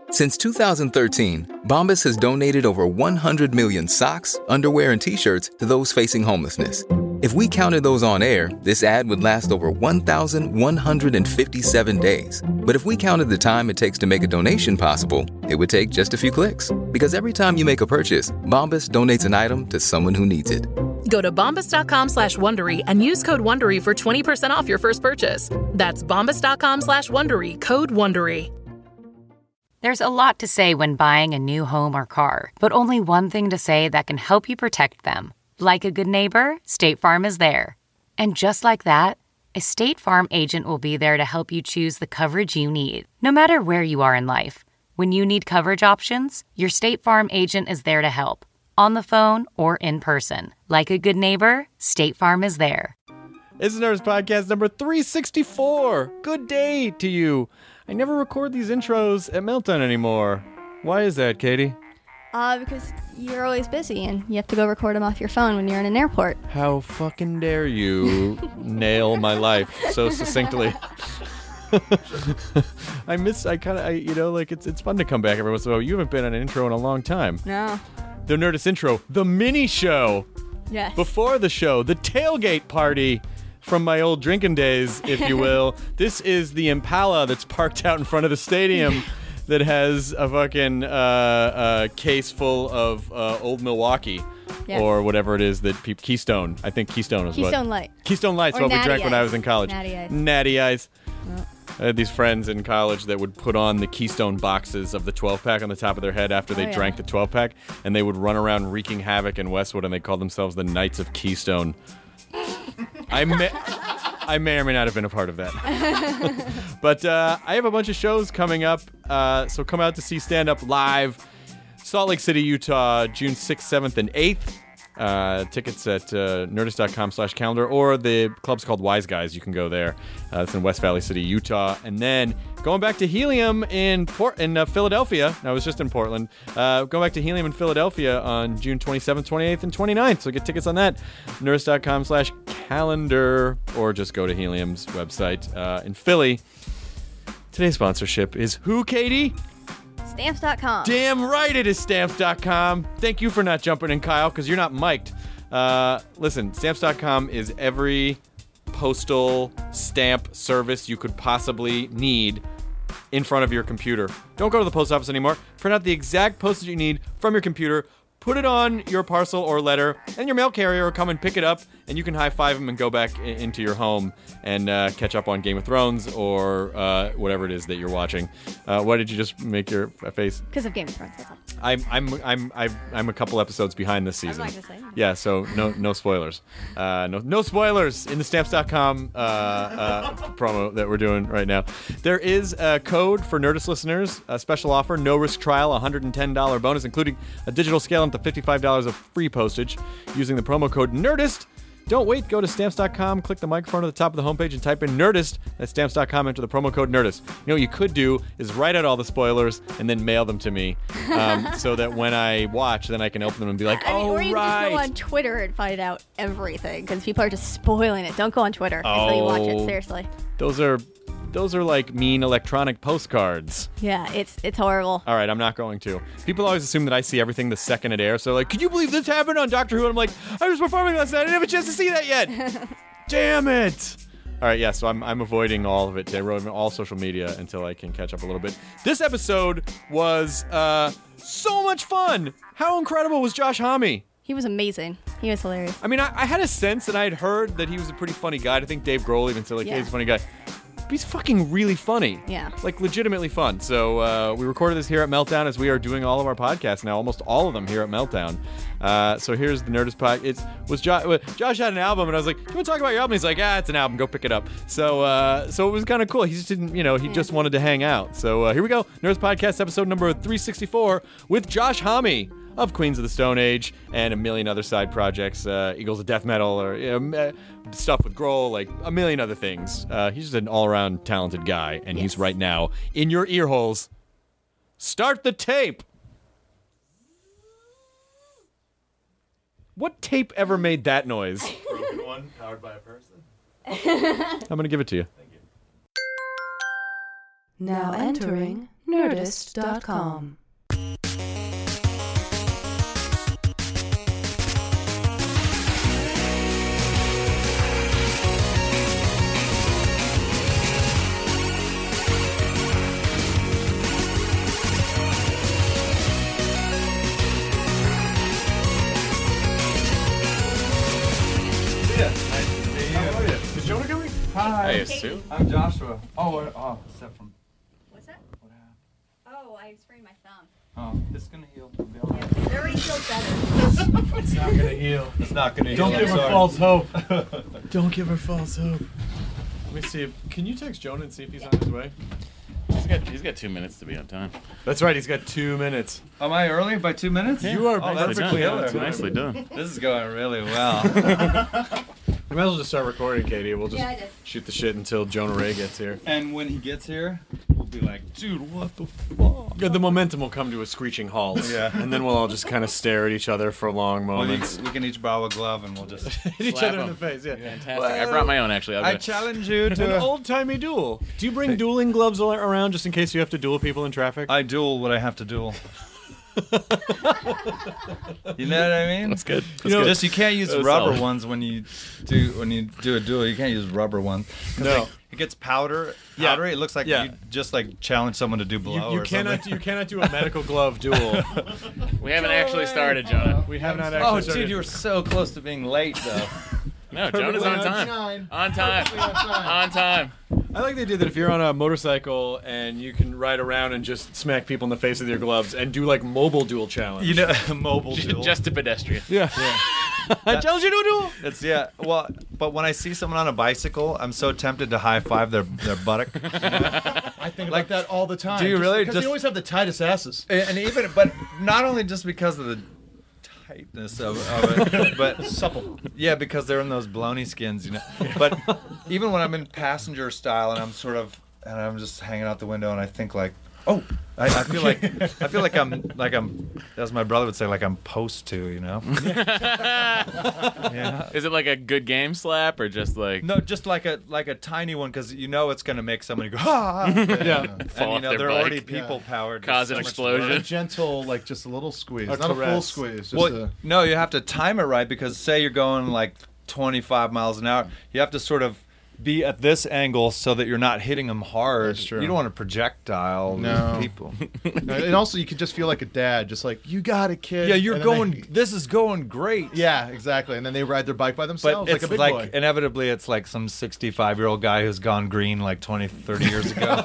Since 2013, Bombas has donated over 100 million socks, underwear, and T-shirts to those facing homelessness. If we counted those on air, this ad would last over 1,157 days. But if we counted the time it takes to make a donation possible, it would take just a few clicks. Because every time you make a purchase, Bombas donates an item to someone who needs it. Go to bombas.com/Wondery and use code WONDERY for 20% off your first purchase. That's bombas.com/Wondery, code WONDERY. There's a lot to say when buying a new home or car, but only one thing to say that can help you protect them. Like a good neighbor, State Farm is there. And just like that, a State Farm agent will be there to help you choose the coverage you need, no matter where you are in life. When you need coverage options, your State Farm agent is there to help, on the phone or in person. Like a good neighbor, State Farm is there. It's the Nerdist Podcast number 364. Good day to you. I never record these intros at Meltdown anymore. Why is that, Katie? Because you're always busy and you have to go record them off your phone when you're in an airport. How fucking dare you nail my life so succinctly. It's fun to come back every once in a while. You haven't been on an intro in a long time. No. The Nerdist intro, the mini show. Yes. Before the show, the tailgate party from my old drinking days, if you will. This is the Impala that's parked out in front of the stadium that has a fucking case full of Old Milwaukee. Yes. Or whatever it is that Keystone. I think Keystone is Keystone Light. Keystone Light's what we drank when I was in college. Natty Ice. Natty Ice. Oh. I had these friends in college that would put on the Keystone boxes of the 12-pack on the top of their head after they drank the 12-pack, and they would run around wreaking havoc in Westwood, and they called themselves the Knights of Keystone. I may or may not have been a part of that. But I have a bunch of shows coming up, so come out to see Stand Up Live. Salt Lake City, Utah, June 6th, 7th, and 8th. Tickets at nerdist.com/calendar, or the club's called Wise Guys. You can go there. It's in West Valley City, Utah. And then going back to Helium in Philadelphia. I was just in Portland. Going back to Helium in Philadelphia on June 27th, 28th, and 29th. So get tickets on that. nerdist.com/calendar, or just go to Helium's website in Philly. Today's sponsorship is who, Katie? Stamps.com. Damn right it is Stamps.com. Thank you for not jumping in, Kyle, because you're not mic'd. Listen, Stamps.com is every postal stamp service you could possibly need in front of your computer. Don't go to the post office anymore. Print out the exact postage you need from your computer. Put it on your parcel or letter, and your mail carrier will come and pick it up, and you can high-five them and go back into your home and catch up on Game of Thrones or whatever it is that you're watching. Why did you just make your face? Because of Game of Thrones. That's all. I'm a couple episodes behind this season. I'm not gonna say. Yeah, so no spoilers. No spoilers in the Stamps.com promo that we're doing right now. There is a code for Nerdist listeners, a special offer, no risk trial, $110 bonus, including a digital scale up to $55 of free postage using the promo code NERDIST. Don't wait. Go to Stamps.com, click the microphone at the top of the homepage, and type in Nerdist. That's Stamps.com. Enter the promo code Nerdist. You know what you could do is write out all the spoilers and then mail them to me so that when I watch, then I can open them and be like, or you right. can just go on Twitter and find out everything, because people are just spoiling it. Don't go on Twitter until you watch it, seriously. Those are like mean electronic postcards. Yeah, it's horrible. All right, I'm not going to. People always assume that I see everything the second it airs. So like, could you believe this happened on Doctor Who? And I'm like, I was performing last night. I didn't have a chance to see that yet. Damn it. All right, yeah, so I'm avoiding all of it. I wrote all social media until I can catch up a little bit. This episode was so much fun. How incredible was Josh Homme? He was amazing. He was hilarious. I mean, I had a sense, and I had heard that he was a pretty funny guy. I think Dave Grohl even said, like, hey, he's a funny guy. He's fucking really funny. Yeah. Like, legitimately fun. So we recorded this here at Meltdown, as we are doing all of our podcasts now, almost all of them here at Meltdown. So here's the Nerdist Pod. Josh had an album, and I was like, do you want to talk about your album? He's like, it's an album. Go pick it up. So it was kind of cool. He just didn't, he just wanted to hang out. So here we go. Nerdist Podcast episode number 364 with Josh Homme of Queens of the Stone Age and a million other side projects, Eagles of Death Metal, or stuff with Grohl, like a million other things. He's just an all-around talented guy, and he's right now in your ear holes. Start the tape! What tape ever made that noise? Broken one, powered by a person. I'm going to give it to you. Thank you. Now entering Nerdist.com. Hi. I assume. I'm Joshua. Except from. What's that? What happened? Oh, I sprained my thumb. Oh, it's gonna heal. It'll be all right. It already feels better. It's not gonna heal. It's not gonna heal. Don't give her Sorry. false hope. Don't give her false hope. Let me see. Can you text Jonah and see if he's on his way? He's got 2 minutes to be on time. That's right. He's got 2 minutes. Am I early by 2 minutes? You are that's perfectly killer. on time. Nicely done. This is going really well. We might as well just start recording, Katie. We'll just Yeah, I did. shoot the shit until Jonah Ray gets here. And when he gets here, we'll be like, dude, what the fuck? Yeah, the momentum will come to a screeching halt. Yeah. And then we'll all just kind of stare at each other for long moments. We can each borrow a glove and we'll just. Hit each Slap other in him. the face, yeah. Fantastic. I brought my own, actually. I challenge you An to. old-timey duel. Do you bring dueling gloves around just in case you have to duel people in traffic? I duel what I have to duel. You know what I mean? That's good. You can't use That was rubber solid. ones when you do a duel. You can't use rubber ones. 'Cause, No. like, it gets powdery. Yeah. It looks like Yeah. you just like challenge someone to do blow You or cannot something. you cannot do a medical glove duel. We haven't actually started, Jonah. We have not actually Oh, started. dude, you were so close to being late, though. No, Jonah's on time. On time. On time. I like the idea that if you're on a motorcycle and you can ride around and just smack people in the face with your gloves and do like mobile duel challenge. You know, mobile duel. Just a pedestrian. Yeah. I challenge you to a duel. It's well, but when I see someone on a bicycle, I'm so tempted to high five their buttock. I think about that all the time. Do you really? Because Just- they always have the tightest asses. And even, but not only just because of the tightness of it, but Supple. yeah, because they're in those baloney skins, you know. But even when I'm in passenger style and I'm just hanging out the window and I think like, oh, I feel like I'm as my brother would say, like I'm supposed to, you know. Yeah. Is it like a good game slap or just like No, just like a tiny one, because you know it's gonna make somebody go ah. Yeah. And Fall you off know their they're bike. already people powered. Cause an explosion? A gentle, like just a little squeeze. A Not a full caress. squeeze. Just Well, no, you have to time it right, because say you're going like 25 miles an hour, you have to sort of be at this angle so that you're not hitting them hard. That's true. You don't want to projectile No. people. And also, you could just feel like a dad, just like, you got it, kid. Yeah, you're And then going. This is going great. yeah, exactly. And then they ride their bike by But themselves it's like a big like boy. inevitably it's like some 65-year-old guy who's gone green like 20, 30 years ago.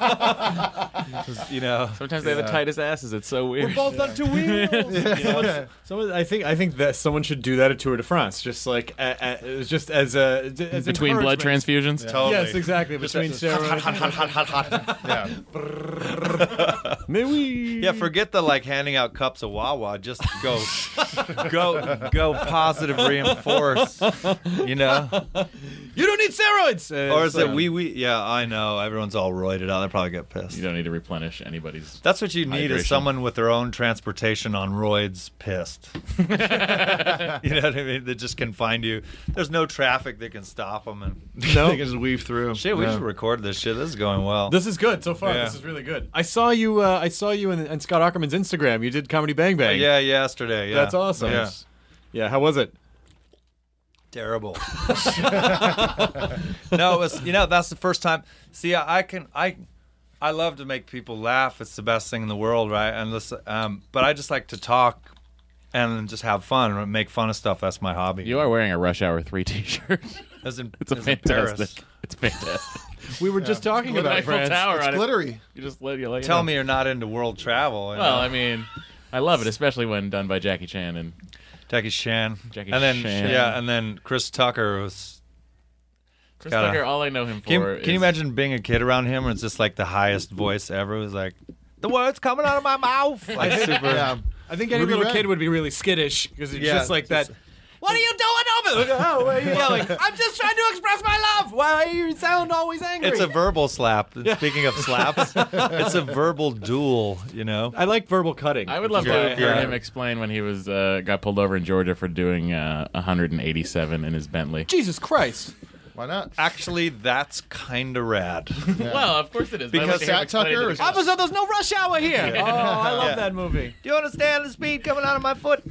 You know. sometimes they have the tightest asses? It's so weird. Both on two wheels. I think that someone should do that at Tour de France, just like just as Between blood encouragement. transfusions? Totally. Yes, exactly. Between steroids. Yeah. Mais oui. Yeah, forget the like handing out cups of Wawa. Just go positive reinforce. You know, You don't need steroids. or is it wee? Yeah, I know. Everyone's all roided out. They probably get pissed. You don't need to replenish anybody's. That's what you need is Hydration. someone with their own transportation on roids pissed. You know what I mean? That just can find you. There's no traffic that can stop them. And No. They can just weave through. shit, we Yeah. should record this shit. This is going well. This is good so far. Yeah. This is really good. I saw you. I saw you in Scott Ackerman's Instagram. You did Comedy Bang Bang. Yeah, yesterday. Yeah. That's awesome. Yeah. Yeah. How was it? Terrible. No, it was. You know, that's the first time. See, I love to make people laugh. It's the best thing in the world, right? And listen, but I just like to talk and just have fun and make fun of stuff. That's my hobby. You are wearing a Rush Hour 3 t-shirt. As in, It's a as in Paris. fantastic. It's fantastic. We were just talking With about Eiffel France. Tower It's on it. glittery. You just let you Tell know. me you're not into world travel. You Well, know? I mean, I love it, especially when done by Jackie Chan and Jackie Chan. Jackie and then Chan. yeah, and then Chris Tucker was. Chris Gotta- Tucker. All I know him for Can is you imagine being a kid around him? And it's just like the highest voice ever. It was like the words coming out of my mouth. Like super. Yeah. I think any Ruby little Red. kid would be really skittish because it's Yeah, just like just- that. What are you doing over there? Oh, what are you yelling? I'm just trying to express my love. Why you sound always angry? It's a verbal slap. Speaking of slaps, it's a verbal duel. You know. I like verbal cutting. I would love to have heard him explain when he was got pulled over in Georgia for doing 187 in his Bentley. Jesus Christ. Why not? Actually, that's kind of rad. Well, of course it is. Because Sat Tucker is Officer, there's no rush hour here. Oh, I love that movie. Do you understand the speed coming out of my foot?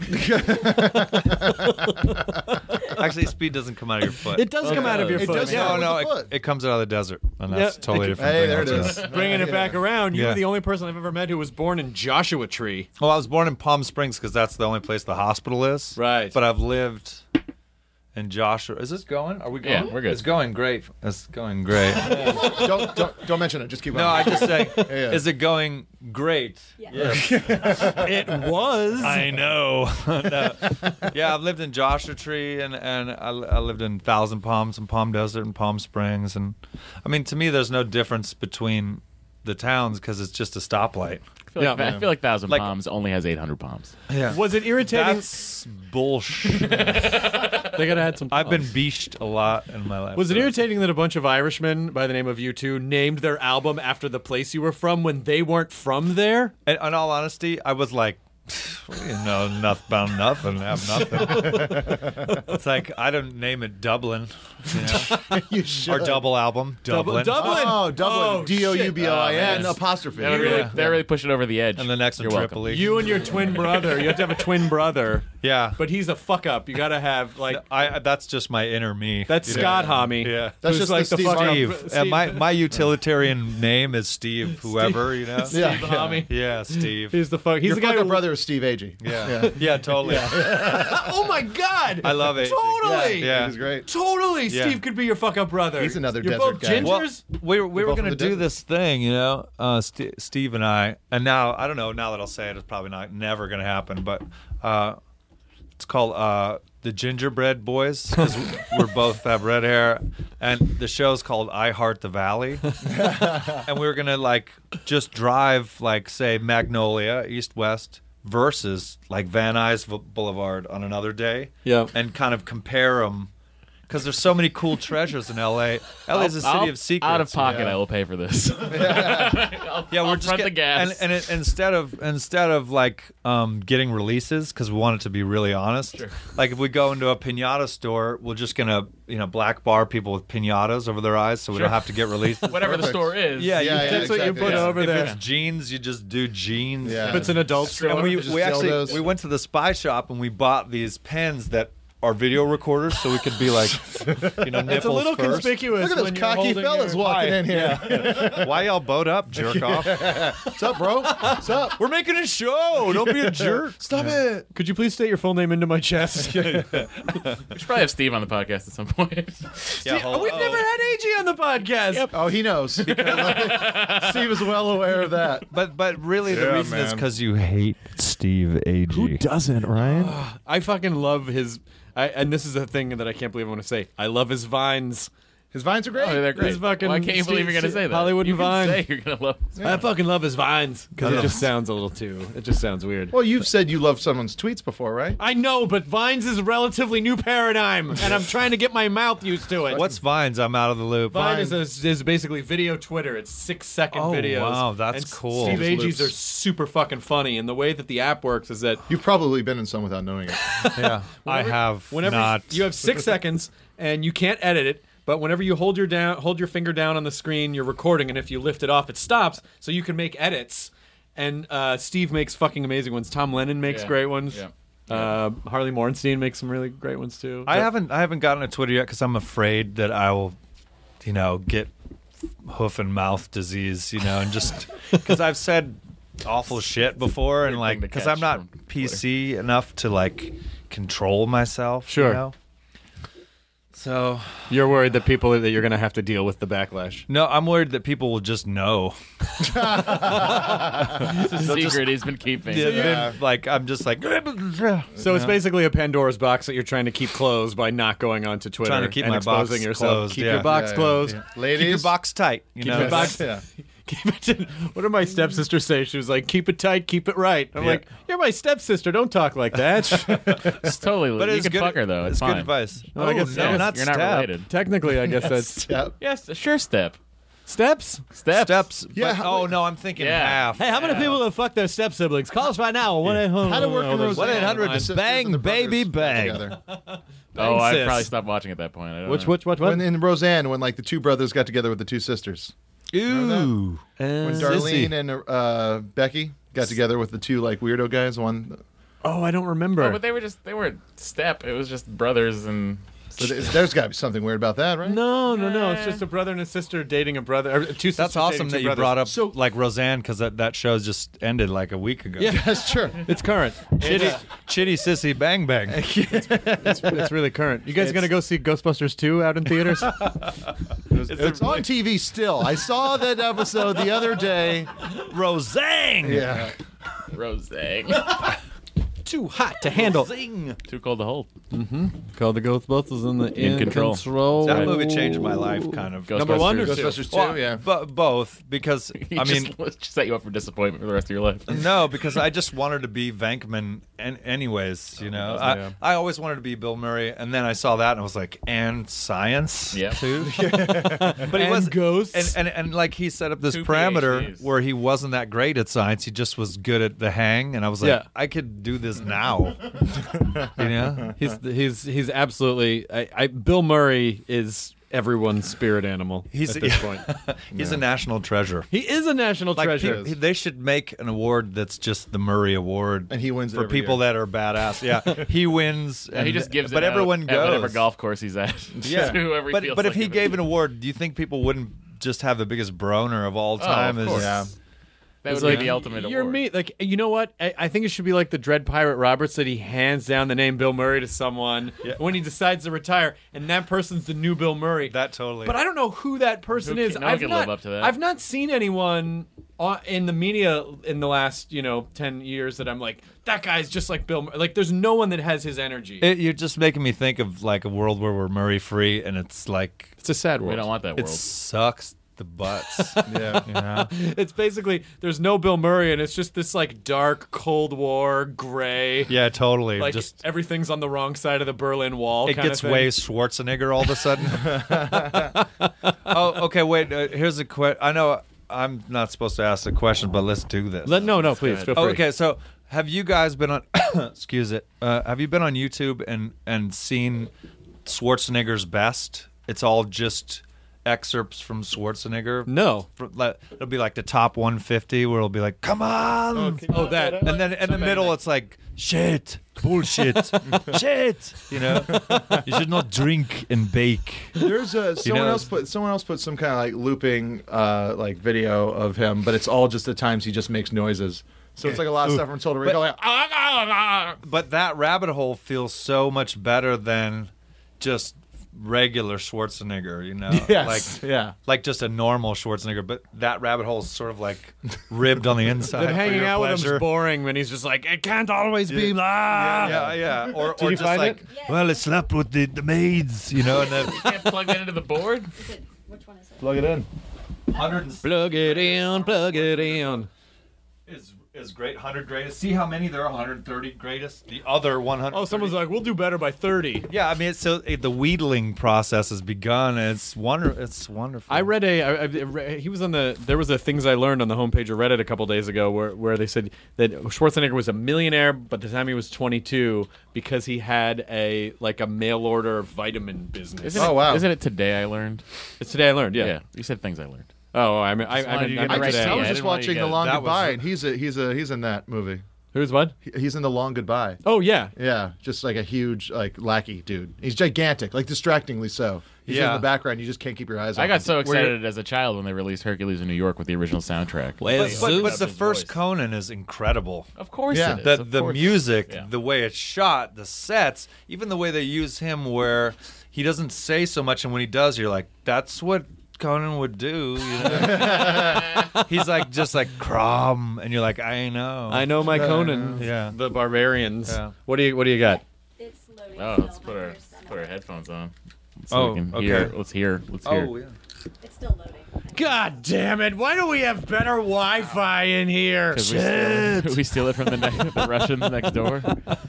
Actually, speed doesn't come out of your foot. It does come out of your It foot. does yeah. come No, with the foot. it comes out of the desert, and that's Yeah. totally different. Hey, thing there it altogether. is. Bringing it back around, you Yeah. were the only person I've ever met who was born in Joshua Tree. Well, I was born in Palm Springs because that's the only place the hospital is. Right. But I've lived in Joshua. Is this going? Are we going? Yeah, we're good. It's going great. It's going great. Don't mention it. Just keep No, on. I just say, Yeah. is it going great? Yes. It was. I know. No. Yeah, I've lived in Joshua Tree, and I lived in Thousand Palms and Palm Desert and Palm Springs. And I mean, to me, there's no difference between the towns because it's just a stoplight. I feel like Thousand Like- Palms only has 800 palms. Yeah. Was it irritating? That's bullshit. They gotta had some. I've been beached a lot in my life. Was it so- irritating that a bunch of Irishmen by the name of U2 named their album after the place you were from when they weren't from there? And in all honesty, I was like, you know, nothing about nothing, have nothing. It's like I don't name it Dublin, you know, You should. or double album Dublin, Dublin. Oh, Dublin. Oh, Doublin Oh, apostrophe. They're really pushing it over the edge. and the next one You're welcome. Tripoli. You and your twin brother. You have to have a twin brother, yeah, but he's a fuck up. You gotta have like that's just my inner me. that's you know? Scott Homme. Yeah. That's who's just like the the Steve fuck up. Steve. And my utilitarian name is Steve. Whoever, you know. Steve Homme. Yeah, Steve. He's the fuck. He's Your the guy fucking who. brother is Steve Agee. Yeah, totally. Oh my god! I love it. Totally. Yeah. He's great. Totally, Yeah. Steve could be your fuck up brother. He's another You're desert both guy. gingers. Well, we were both going to from the do desert. this thing, you know, Steve and I, and now I don't know. Now that I'll say it, it's probably never going to happen. But it's called the Gingerbread Boys because we're both have red hair, and the show's called I Heart the Valley, and we were going to like just drive like say Magnolia East West versus like Van Nuys Boulevard on another day, Yeah. and kind of compare them. Because there's so many cool treasures in L.A. L.A. is a city of secrets. Out of pocket, I will pay for this. Yeah, I'll we're just front the gas. and instead of like getting releases because we want it to be really honest. Sure. Like if we go into a piñata store, we're just gonna black bar people with piñatas over their eyes, so we don't have to get releases. Whatever the store is. Yeah, That's what you exactly, put yeah. over If there. it's jeans, you just do jeans. Yeah. If it's an adult store, And we Just actually dildos. we went to the spy shop and we bought these pens that are video recorders, so we could be like, nipples it's a little first. conspicuous. Look at those when you're cocky holding fellas your- walking Hi. in here. Why y'all bowed up, jerk off? What's up, bro? What's up? We're making a show. Don't be a jerk. Stop it. Could you please state your full name into my chest? We should probably have Steve on the podcast at some point. We've never had AG on the podcast. Oh, he knows. Steve is well aware of that. But really, the Yeah, reason is man. because you hate Steve Agee. Who doesn't, Ryan? I fucking love his. And this is a thing that I can't believe I want to say. I love his vines. His vines are great. Oh, they're great. His fucking Why can't you believe you're going to say that? Hollywood you and can Vine. say you're going to love I fucking love his vines because it just sounds a little too. It just sounds weird. Well, you've said you love someone's tweets before, right? I know, but Vines is a relatively new paradigm, and I'm trying to get my mouth used to it. What's Vines? I'm out of the loop. Vine is basically video Twitter. It's 6-second Oh, videos. wow, that's and cool. Steve Just Agee's loops. are super fucking funny, and the way that the app works is that You've probably been in some without knowing it. Yeah, I have whenever not. you have 6 seconds and you can't edit it, but whenever you hold your finger down on the screen, you're recording, and if you lift it off, it stops, so you can make edits. And Steve makes fucking amazing ones. Tom Lennon makes Yeah. great ones. Yeah. Harley Morenstein makes some really great ones too. I haven't gotten a Twitter yet because I'm afraid that I will, get hoof and mouth disease, and just because I've said awful shit before, and Weird like thing to because catch I'm not from PC enough to like control myself. Sure. So You're worried that that you're going to have to deal with the backlash. no, I'm worried that people will just know. It's a secret he's been keeping. Like I'm just like So it's basically a Pandora's box that you're trying to keep closed by not going onto Twitter Trying to keep and my exposing box yourself. closed, Keep yeah. your box Yeah, closed. yeah. keep your Ladies, box tight. Keep your box. Yeah. Keep it. What did my stepsister say? She was like, "Keep it tight, keep it right." I'm like, "You're my stepsister. Don't talk like that." It's totally. But you it's can good. fuck her though. It's good fine. advice. I guess no, so. not You're not stab. related. Technically, I guess that's. Yeah. Yes, a sure step. Steps? Steps. Yeah, But, oh no, I'm thinking half. Hey, how many people have fucked their step siblings? Call us right now. How to work in Roseanne. 1-800 The sisters bang, and the brothers baby, got bang. together. Oh, I'd sis. probably stop watching at that point. I don't know. What? When in Roseanne, when like the two brothers got together with the two sisters. Ooh. When Darlene and Becky got together with the two like weirdo guys. One. Oh, I don't remember. Oh, but they were step. It was just brothers and. So there's got to be something weird about that, right? No. It's just a brother and a sister dating a brother. Or two sisters That's awesome dating that two you brothers. brought up like Roseanne because that show just ended like a week ago. Yeah, That's true. it's current. Chitty Sissy Bang Bang. It's really current. You guys going to go see Ghostbusters 2 out in theaters? It's on TV still. I saw that episode the other day. Roseanne. Yeah. Rosang. Too hot to handle. Too cold to hold. Called the Ghostbusters In Control. That movie changed my life, kind of. Number one or two? Ghostbusters 2, Well, yeah. both because I mean, just set you up for disappointment for the rest of your life. no, because I just wanted to be Venkman, anyways. You know, I always wanted to be Bill Murray, and then I saw that and I was like, and science, Yeah. too. But he was ghosts. and like he set up this 2 parameter PhDs. where he wasn't that great at science. He just was good at the hang, and I was like, Yeah. I could do this now. You know, He's absolutely. Bill Murray is everyone's spirit animal he's at this point. he's a national treasure. He is a national Like treasure. they should make an award that's just the Murray Award, And he wins it for every people year. that are badass. Yeah, he wins. Yeah, he just gives but it everyone out goes. at whatever golf course he's at. Yeah, to whoever he feels but if like he it gave is. an award, do you think people wouldn't just have the biggest broner of all time? of course. Yeah. that It's would like, be the ultimate You're award. me. Like, you know what? I think it should be like the Dread Pirate Roberts that he hands down the name Bill Murray to someone when he decides to retire, and that person's the new Bill Murray. That totally. But I don't know who that person Who is. can- no one can live up to that. I've not seen anyone in the media in the last 10 years that I'm like, that guy's just like Bill Murray. Like, there's no one that has his energy. You're just making me think of like a world where we're Murray free, and it's like It's a sad world. We don't want that it world. sucks the butts. Yeah. You know? It's basically there's no Bill Murray, and it's just this like dark Cold War gray. Yeah, totally. Like just everything's on the wrong side of the Berlin Wall. it kind gets of thing. way Schwarzenegger all of a sudden. Oh, okay. Wait. Here's a question. I know I'm not supposed to ask the question, but let's do this. No, please feel free. Oh, okay, so have you guys been on? excuse it. Have you been on YouTube and seen Schwarzenegger's best? It's all just excerpts from Schwarzenegger. No. It'll be like the top 150, where it'll be like, "Come on," Oh, that. and then in the middle, it's like, "Shit, bullshit, shit." You know, you should not drink and bake. There's someone else put some kind of like looping like video of him, but it's all just the times he just makes noises. So it's like a lot of stuff from Total Recall. Like, But that rabbit hole feels so much better than just regular Schwarzenegger, you know? Yes, Like, yeah. like just a normal Schwarzenegger, but that rabbit hole is sort of like ribbed on the inside. That hanging for your out with pleasure. him's boring when he's just like, it can't always be blah. Yeah. Or you just find like, it? well, I slept with the maids, you know? And then Can't plug that into the board. Which one is it? plug it in. 100 Plug it in. is great. 100 greatest. See how many there are? 130 greatest. The other 100. Oh, someone's like, we'll do better by 30. Yeah, I mean, the wheedling process has begun, and it's wonderful. I read he was on there was a Things I Learned on the homepage of Reddit a couple days ago where they said that Schwarzenegger was a millionaire by the time he was 22 because he had a mail order vitamin business. Oh, wow. Isn't it Today I Learned? It's Today I Learned, yeah. You said Things I Learned. Oh, I wanted you to mean get it right. today. I was I just didn't want you watching to The get Long it. That Goodbye, was- and he's in that movie. Who's what? He's in The Long Goodbye. Oh, yeah. Yeah, just like a huge lackey dude. He's gigantic, like distractingly so. He's in Yeah. the background. You just can't keep your eyes on I him. got so excited as a child when they released Hercules in New York with the original soundtrack. But the first Conan is incredible. Of course Yeah. it is. The music, Yeah. the way it's shot, the sets, even the way they use him where he doesn't say so much, and when he does, you're like, that's what Conan would do, you know? He's like just like Crom, and you're like, I know my Conan. Yeah. The Barbarians. Yeah. What do you got? It's loading. Oh, let's put our headphones on. Oh, we can okay. hear. Let's hear. Oh yeah. It's still loading. God damn it! Why do we have better Wi-Fi in here? We steal it from the Russians next door.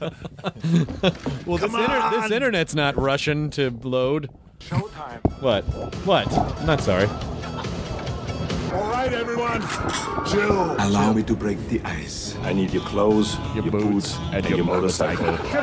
Well, this internet's not Russian to load. Showtime. What? I'm not sorry. All right, everyone. Chill. Allow me to break the ice. I need your clothes, your boots, and your motorcycle. What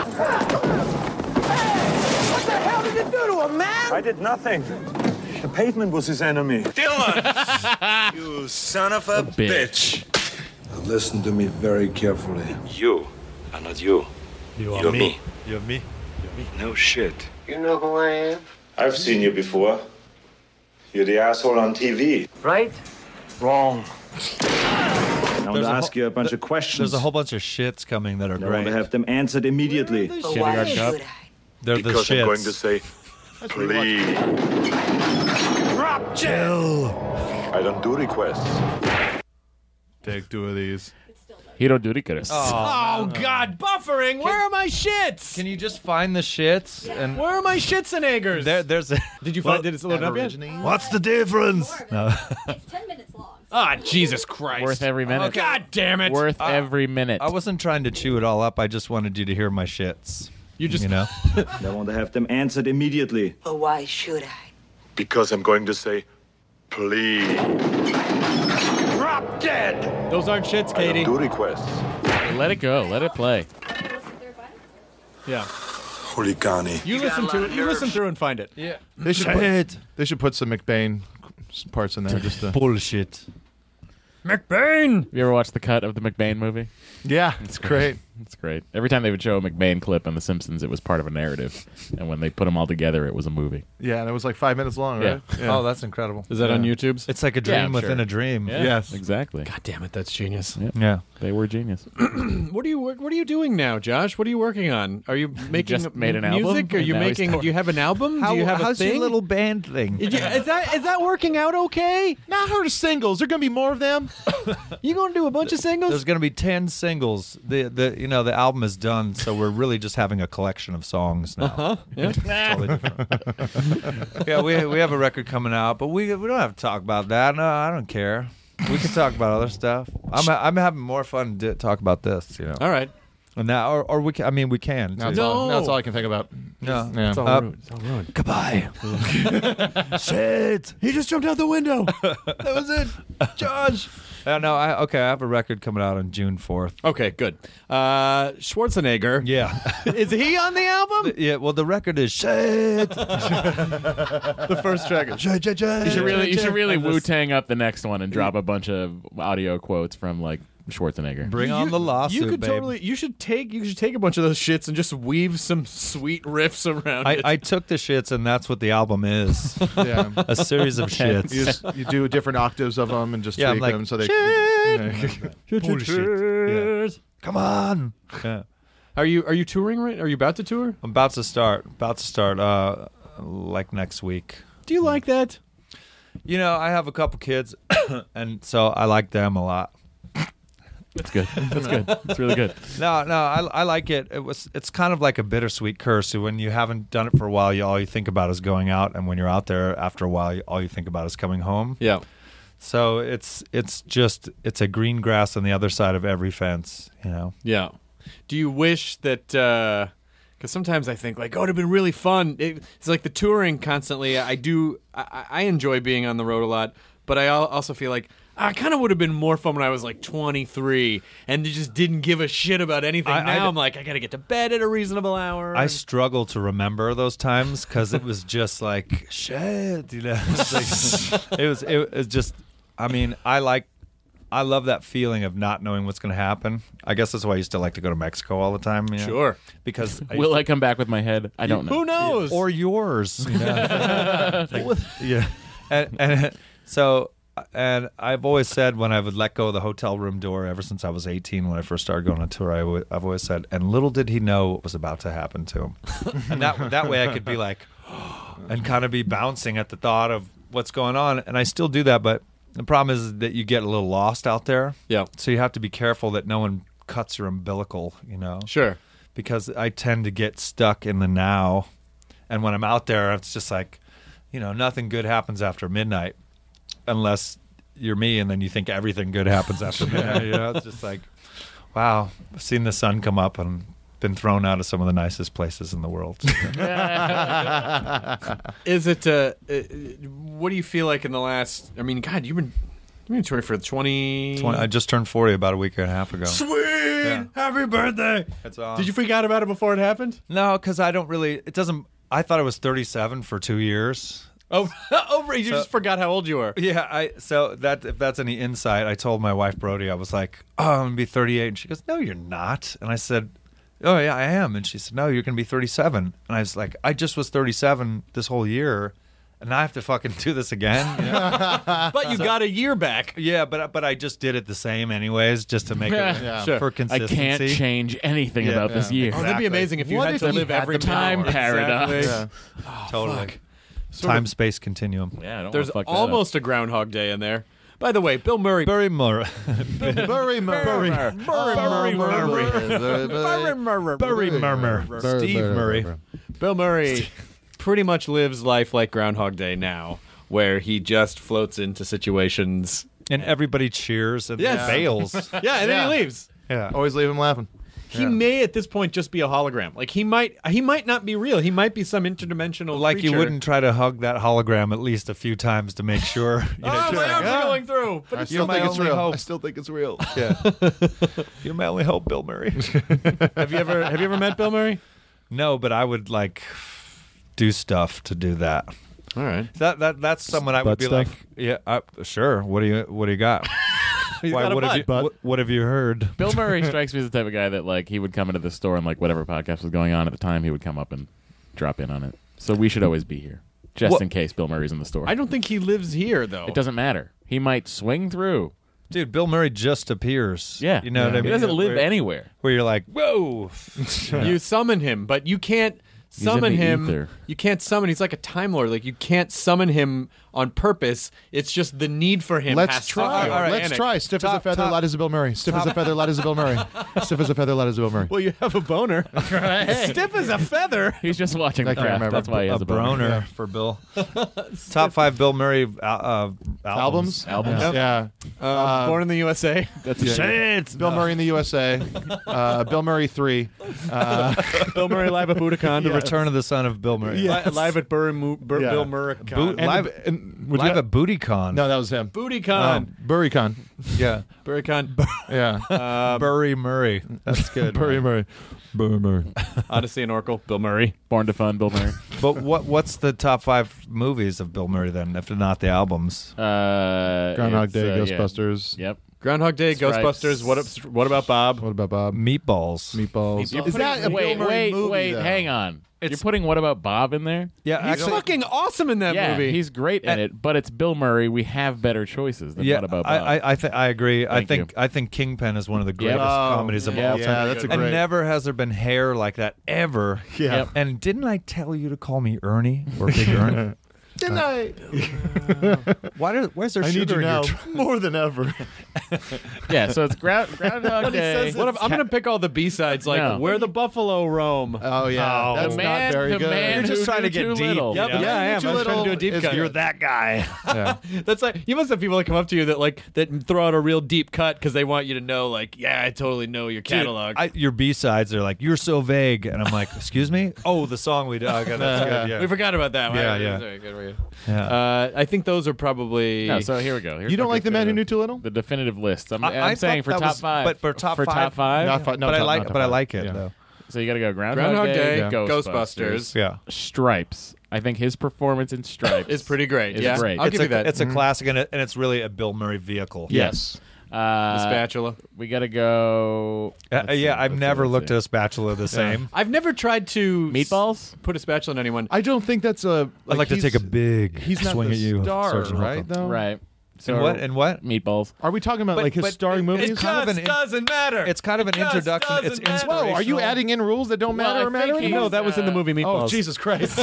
the hell did you do to him, man? I did nothing. The pavement was his enemy. Dylan! You son of a bitch. Now listen to me very carefully. You are not you. You're me. You're me. No shit. You know who I am? I've seen you before. You're the asshole on TV. Right? Wrong. I want to ask you a bunch of questions. There's a whole bunch of shits coming that are I great. want to have them answered immediately. Why should I? They're Because the shits. I'm going to say, please. Drop chill. I don't do requests. Take 2 of these. He don't do requests. Oh, God, buffering. Where are my shits? Can you just find the shits? And Where are my shits and eggers? there's a. Did you find? Did it load up yet? What's the difference? No. It's 10 minutes long. Ah, Jesus Christ! Worth every minute. God damn it! Worth every minute. I wasn't trying to chew it all up. I just wanted you to hear my shits. You just, know. I want to have them answered immediately. But why should I? Because I'm going to say, please. Drop dead. Those aren't shits, I Katie. don't do requests. Let it go. Let it play. Yeah. Huligani. You listen to it. You listen through and find it. Yeah. They should put some McBain parts in there. Just to... Bullshit. McBain. You ever watch the cut of the McBain movie? Yeah, it's great. It's great. Every time they would show a McBain clip on The Simpsons, it was part of a narrative. And when they put them all together, it was a movie. Yeah, and it was like 5 minutes long, right? Oh, that's incredible. Is that on YouTube's? It's like a Yeah, dream I'm within sure. a dream. Yeah, Yes. exactly. God damn it, that's genius. Yeah. They were genius. What are you doing now, Josh? What are you working on? Are you making Just made an album, music? Are you and now he's making? Do you have an album? Do you have how's a thing? your little band thing? Is that working out okay? Now I heard of singles. There are gonna be more of them. You going to do a bunch of singles? There's going to be 10 singles. The album is done, so we're really just having a collection of songs now. Yeah. Totally different. Yeah, we have a record coming out, but we don't have to talk about that. No, I don't care. We can talk about other stuff. I'm having more fun to talk about this, All right. And now, or we can. I mean, we can. Now too. that's all I can think about. No. Yeah. It's all ruined. It's all ruined. Goodbye. Shit. He just jumped out the window. That was it, Josh. No, I have a record coming out on June 4th. Okay, good. Schwarzenegger. Yeah. Is he on the album? Yeah, well, the record is shit. The first track is Shit. You should really Wu-Tang up the next one and drop a bunch of audio quotes from like Schwarzenegger. Bring on the lawsuit, You could babe. totally. You should take a bunch of those shits and just weave some sweet riffs around it. I took the shits, and that's what the album is. yeah. A series of shits. You do different octaves of them and just Yeah, I'm tweak like, them so they. Bullshit. Yeah. Come on. Yeah. Are you touring right? Are you about to tour? I'm about to start. Like next week. Do you like that? You know, I have a couple kids, and so I like them a lot. That's good. That's good. That's really good. No, I like it. It's kind of like a bittersweet curse. When you haven't done it for a while, all you think about is going out, and when you're out there after a while, all you think about is coming home. Yeah. So it's a green grass on the other side of every fence, you know. Yeah. Do you wish that? Because sometimes I think like, oh, it'd been really fun. It's like the touring constantly. I enjoy being on the road a lot, but I also feel like. I kind of would have been more fun when I was like 23 and just didn't give a shit about anything. Now I'm like, I got to get to bed at a reasonable hour. I struggle to remember those times because it was just like, shit, you know. It's like, it was just, I mean, I love that feeling of not knowing what's going to happen. I guess that's why I used to like to go to Mexico all the time. You know? Sure. Because Will I come back with my head? I don't know. Who knows? Or yours. You know? Yeah. And so... And I've always said when I would let go of the hotel room door ever since I was 18 when I first started going on tour, I've always said, and little did he know what was about to happen to him. And that way I could be like, and kind of be bouncing at the thought of what's going on. And I still do that, but the problem is that you get a little lost out there. Yeah. So you have to be careful that no one cuts your umbilical, you know. Sure. Because I tend to get stuck in the now. And when I'm out there, it's just like, you know, nothing good happens after midnight. Unless you're me, and then you think everything good happens after midnight. You know, it's just like, wow, I've seen the sun come up, and been thrown out of some of the nicest places in the world. Is it? What do you feel like in the last? I mean, God, you've been touring for 20. I just turned 40 about a week and a half ago. Sweet, happy birthday! That's awesome. Did you freak out about it before it happened? No, because I don't really. It doesn't. I thought I was 37 for 2 years. Oh, you just forgot how old you were. Yeah, so if that's any insight, I told my wife Brody, I was like, "Oh, I'm gonna be 38," and she goes, "No, you're not." And I said, "Oh yeah, I am." And she said, "No, you're gonna be 37." And I was like, "I just was 37 this whole year, and now I have to fucking do this again." You know? But you got a year back. Yeah, but I just did it the same anyways, just to make it Sure. for I consistency. can't change anything about this year. Oh, that'd be amazing if you What had if to you live had every the time minute. paradox? Exactly. Oh, totally. Fuck. Time space continuum. Yeah, I don't There's wanna fuck that almost a Groundhog Day in there. By the way, Bill Murray. Barry Murray. Barry Murray. Barry Murray. Steve Murray. Bill Murray pretty much lives life like Groundhog Day now, where he just floats into situations. And everybody cheers and Yes. bails. Yeah, and then he leaves. Yeah. Always leave him laughing. He may at this point just be a hologram. Like he might not be real. He might be some interdimensional Like creature. you wouldn't try to hug that hologram at least a few times to make sure. You know, Oh, my arms are going through. But I it's still my think it's only real. hope. I still think it's real. Yeah. You're my only hope, Bill Murray. have you ever met Bill Murray? No, but I would like do stuff to do that. All right. That's someone I would Butt be stuff? like, yeah, sure. What do you got? Why? got a What have you heard? Bill Murray strikes me as the type of guy that like he would come into the store and like whatever podcast was going on at the time, he would come up and drop in on it. So we should always be here, just in case Bill Murray's in the store. I don't think he lives here though. It doesn't matter. He might swing through. Dude, Bill Murray just appears. Yeah, You know what I mean? He doesn't live Where- anywhere. Where you're like, whoa. You summon him, but you can't He's in summon the him. ether. You can't summon. He's like a Time Lord. Like you can't summon him on purpose. It's just the need for him. Let's has try. To be Let's organic. try. Stiff as a feather, light as a Bill Murray. Stiff as a feather, light as a Bill Murray. Stiff as a feather, light as a Bill Murray. Well, you have a boner. Stiff as a feather. He's just watching I can't Craft. remember. That's why he has a Broner for Bill. Top 5 Bill Murray Albums? Albums. Yeah. Born in the USA. That's Shit. Bill Murray in the USA. Bill Murray 3. Bill Murray live at Budokan. The Return of the Son of Bill Murray. Live at Bill Murray. Live at BootyCon. No, that was him. BootyCon. BurryCon. Yeah. BurryCon. Yeah. Burry Murray. That's good. Burry Murray. Burry Murray. Odyssey and Oracle. Bill Murray. Born to Fun. Bill Murray. But what's the top 5 movies of Bill Murray then, if not the albums? Groundhog Day, yeah. Ghostbusters. Yep. Groundhog Day. Stripes. Ghostbusters. What about Bob? What about Bob? Meatballs. Meatballs. You're Is that a putting- Bill Murray movie, wait, though? hang on. You're putting What About Bob in there? Yeah, He's fucking awesome in that yeah, movie. he's great in it, but it's Bill Murray. We have better choices than Yeah, What About Bob. I agree. Thank I think Kingpin is one of the greatest Oh, comedies of yeah, all yeah, time. that's a and great- never has there been hair like that ever. Yeah. Yep. And didn't I tell you to call me Ernie or Big Ernie? Didn't I? Where's there I need sugar you in now your drink? more than ever. yeah, so it's Groundhog Day. I'm gonna pick all the B-sides, like No. Where the Buffalo Roam. Oh, yeah. Oh, That's the not man, very the good. man You're just who trying to knew get too deep, little. Yep, you know? yeah, I am. Too I was trying to do a Little deep is cut. You're that guy. Yeah. That's like you must have people that come up to you that throw out a real deep cut because they want you to know, like, yeah, I totally know your catalog. Your B-sides are like, you're so vague. And I'm like, excuse me? Oh, the song we did. Okay, that's good. Yeah. We forgot about that one. Yeah, yeah. Sorry, good for you. Yeah. I think those are probably. No, so here we go. Here's You don't my like The Man Who Knew definitive- Too Little? The definitive list. I'm I saying thought for that top was- 5. but for top five- top 5. Not fi- no, but I top- like not top but I five. like it Yeah. though. So you got to go Groundhog Day, Yeah. Ghostbusters. Yeah. Stripes. I think his performance in Stripes Is pretty great. is Yeah, great. I'll It's give you that. It's a classic and it's really a Bill Murray vehicle. Yes. The Spatula. We got to go. I've never looked at a spatula the same. I've never tried to Meatballs? put a spatula on anyone. I don't think that's a. I'd like to he's- take a big He's not swing the at you, star, Sergeant right? Holcomb. Though. Right. So And what? Meatballs. Are we talking about But- like his but starring movies? it's kind of an doesn't matter. It's kind of an Just introduction. It's doesn't matter. inspirational. Whoa, are you adding in rules that don't matter Well, or matter I think anymore? No, that was in the movie Meatballs. Oh, Jesus Christ.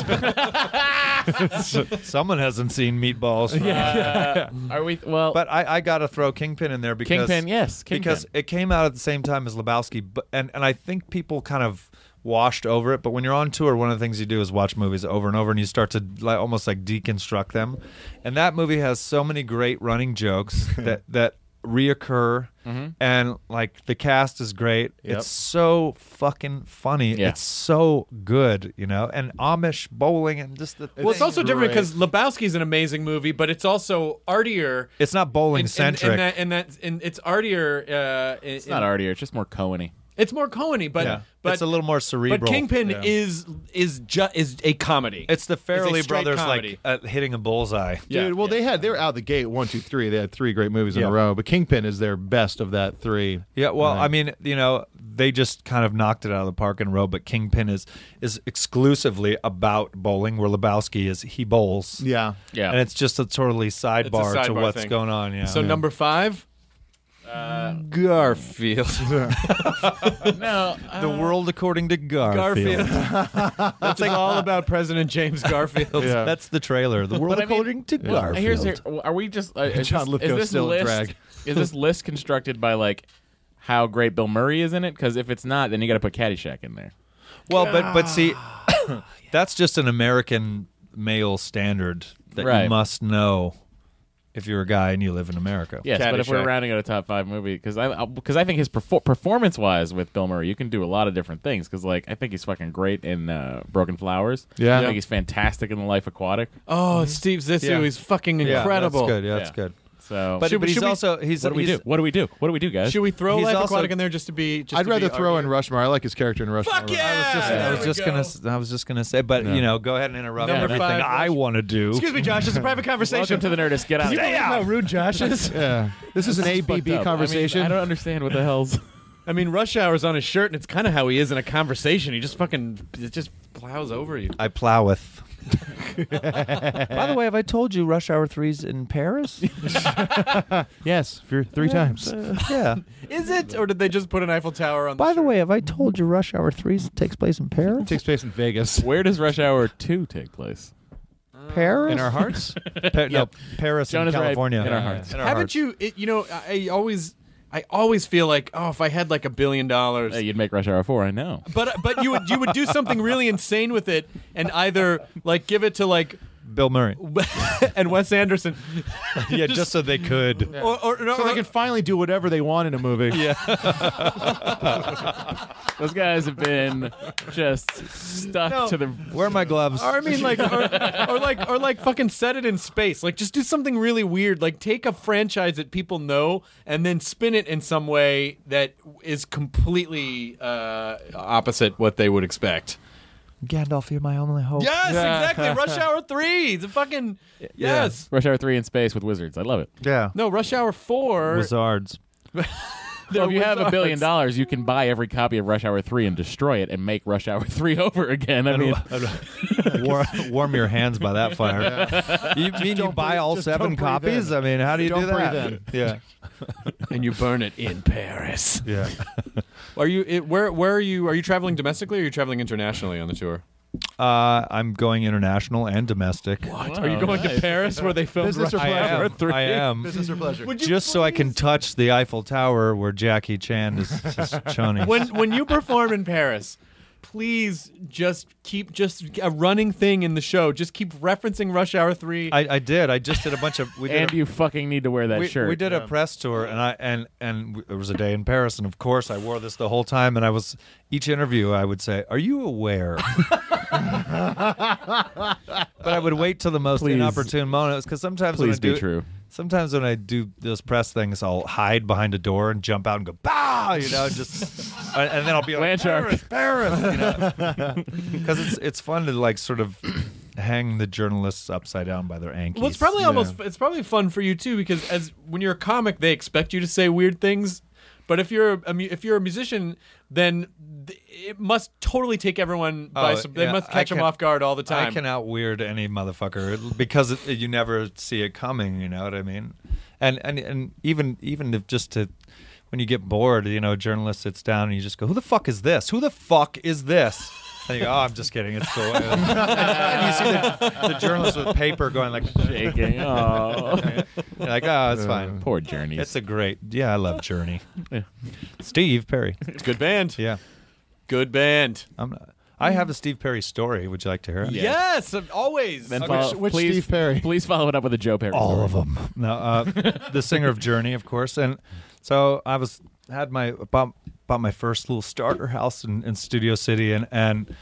Someone hasn't seen Meatballs. Are we? Well, But I got to throw Kingpin in there because Kingpin, yes, Kingpin. because it came out at the same time as Lebowski, and I think people kind of washed over it. But when you're on tour, one of the things you do is watch movies over and over, and you start to almost like deconstruct them. And that movie has so many great running jokes that reoccur, and like the cast is great. Yep. It's so fucking funny. Yeah. It's so good, you know. And Amish bowling and just the Well, it's also different because Lebowski's an amazing movie, but it's also artier. it's not bowling centric. It's artier. It's not artier. It's just more Cohen-y. It's more Cohen-y, but it's a little more cerebral. But Kingpin is a comedy. It's the Farrelly straight brothers comedy. like hitting a bullseye. Dude, well, they were out the gate 1, 2, 3. They had 3 great movies in a row, but Kingpin is their best of that 3. Yeah, well, I mean, you know, they just kind of knocked it out of the park in a row, but Kingpin is exclusively about bowling, where Lebowski he bowls. Yeah. And it's just a totally sidebar to what's thing. going on. Yeah. So number 5, Garfield. No, The World According to Garfield. That's like all about President James Garfield. Yeah. That's the trailer. The World According to Garfield. Are we just? John Lithgow still a drag. Is this list constructed by like how great Bill Murray is in it? Because if it's not, then you got to put Caddyshack in there. Well, but see, that's just an American male standard that Right. you must know if you're a guy and you live in America. Yes, but if we're Caddyshack. rounding out a top 5 movie, because I think his performance-wise with Bill Murray, you can do a lot of different things. Because like I think he's fucking great in Broken Flowers. Yeah. I think he's fantastic in The Life Aquatic. Oh, Steve Zissou, Yeah. he's fucking incredible. That's good. Yeah, that's Yeah. good. So, But, Should we- he's should we- also he's what do we do? What do we do? What do we do, guys? Should we throw He's Life also- Aquatic in there just to be? I'd rather throw in Rushmore. I like his character in Rushmore. Fuck yeah! I was just gonna say, but you know, go ahead and interrupt Number everything 5, I want to do. Excuse me, Josh. It's a private conversation. Welcome to the Nerdist. Get out. Can you believe how rude Josh is? Yeah. This is an Fucked ABB up. conversation. I don't understand what the hell's. I mean, Rush Hour's on his shirt, and it's kind of how he is in a conversation. He just plows over you. I ploweth. By the way, have I told you Rush Hour 3's in Paris? Yes, for 3 times. Yeah. Is it, or did they just put an Eiffel Tower on? By the way, have I told you Rush Hour 3 takes place in Paris? It takes place in Vegas. Where does Rush Hour 2 take place? Paris? In our hearts? No, Paris Joan in is right. California. In our hearts. Haven't you? You know, I always feel like, oh, if I had like $1 billion, Hey, you'd make Rush Hour 4. I know. but you would do something really insane with it, and either like give it to like Bill Murray. and Wes Anderson, Yeah, just so they could. or So they can finally do whatever they want in a movie. Yeah. Those guys have been just stuck to the. Where are my gloves? Or I mean, like, or like, fucking set it in space. Like, just do something really weird. Like, take a franchise that people know and then spin it in some way that is completely opposite what they would expect. Gandalf, you're my only hope. Yes, exactly. Rush Hour 3. The fucking yes. Rush Hour 3 in space with wizards. I love it. Yeah. No, Rush Hour 4. Wizards. So if you have $1 billion, you can buy every copy of Rush Hour 3 and destroy it and make Rush Hour 3 over again. I mean, warm your hands by that fire. You mean you buy all 7 copies? I mean, how do you do that? Yeah. And you burn it in Paris. Yeah. Are you? Where are you? Are you traveling domestically or are you traveling internationally on the tour? I'm going international and domestic. What? Are you going to Paris where they filmed Business or Rush pleasure? Hour 3? I am. Business or pleasure? Just so I can touch the Eiffel Tower where Jackie Chan is choning. When you perform in Paris, please just keep a running thing in the show. Just keep referencing Rush Hour 3. I did. I just did a bunch of. and you fucking need to wear that shirt. We did a press tour, and there was a day in Paris, and of course I wore this the whole time. And each interview I would say, "Are you aware?" But I would wait till the most inopportune moment because sometimes when I do, true. Sometimes when I do those press things, I'll hide behind a door and jump out and go, "Bah!" You know, just and then I'll be like, Paris, you know, because it's fun to like sort of hang the journalists upside down by their ankles. Well, it's probably fun for you too because when you're a comic, they expect you to say weird things. But if you're a musician, then it must totally take everyone by surprise. They must catch them off guard all the time. I can out-weird any motherfucker because you never see it coming. You know what I mean? And even if just to when you get bored, you know, a journalist sits down and you just go, "Who the fuck is this? Who the fuck is this?" And you go, "Oh, I'm just kidding. It's cool." And you see the journalist with paper going like shaking. Oh, you're like, "Oh, it's fine." Poor Journey. It's a great. Yeah, I love Journey. Yeah. Steve Perry. It's a good band. Yeah. Good band. I have a Steve Perry story. Would you like to hear it? Yes, always. Then Which please, Steve Perry? Please follow it up with a Joe Perry. All story. of them. No, the singer of Journey, of course. And so I bought my first little starter house in Studio City, and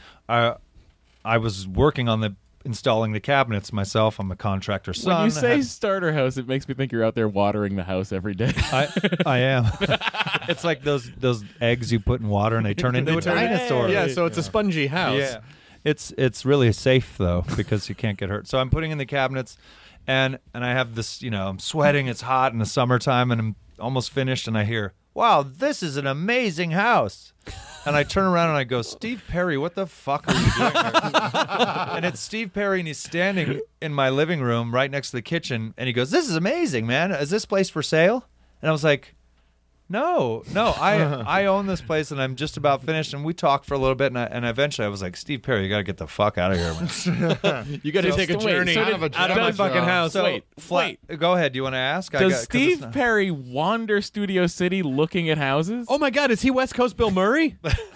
I was working on installing the cabinets myself. I'm a contractor son. When you say starter house, it makes me think you're out there watering the house every day. I am. It's like those eggs you put in water and they turn into a dinosaur. Yeah, so it's a spongy house. Yeah. It's really safe though because you can't get hurt. So I'm putting in the cabinets, and I have this. I'm sweating. It's hot in the summertime, and I'm almost finished. And I hear, "Wow, this is an amazing house." And I turn around and I go, Steve Perry, what the fuck are you doing here? And it's Steve Perry, and he's standing in my living room right next to the kitchen, and he goes, "This is amazing, man. Is this place for sale?" And I was like, No, I own this place, and I'm just about finished. And we talked for a little bit, and eventually I was like, Steve Perry, you got to get the fuck out of here, man. You got to take a journey out of my fucking house. So, wait. Go ahead. Do you want to ask? Does Steve Perry wander Studio City looking at houses? Oh my God, is he West Coast Bill Murray?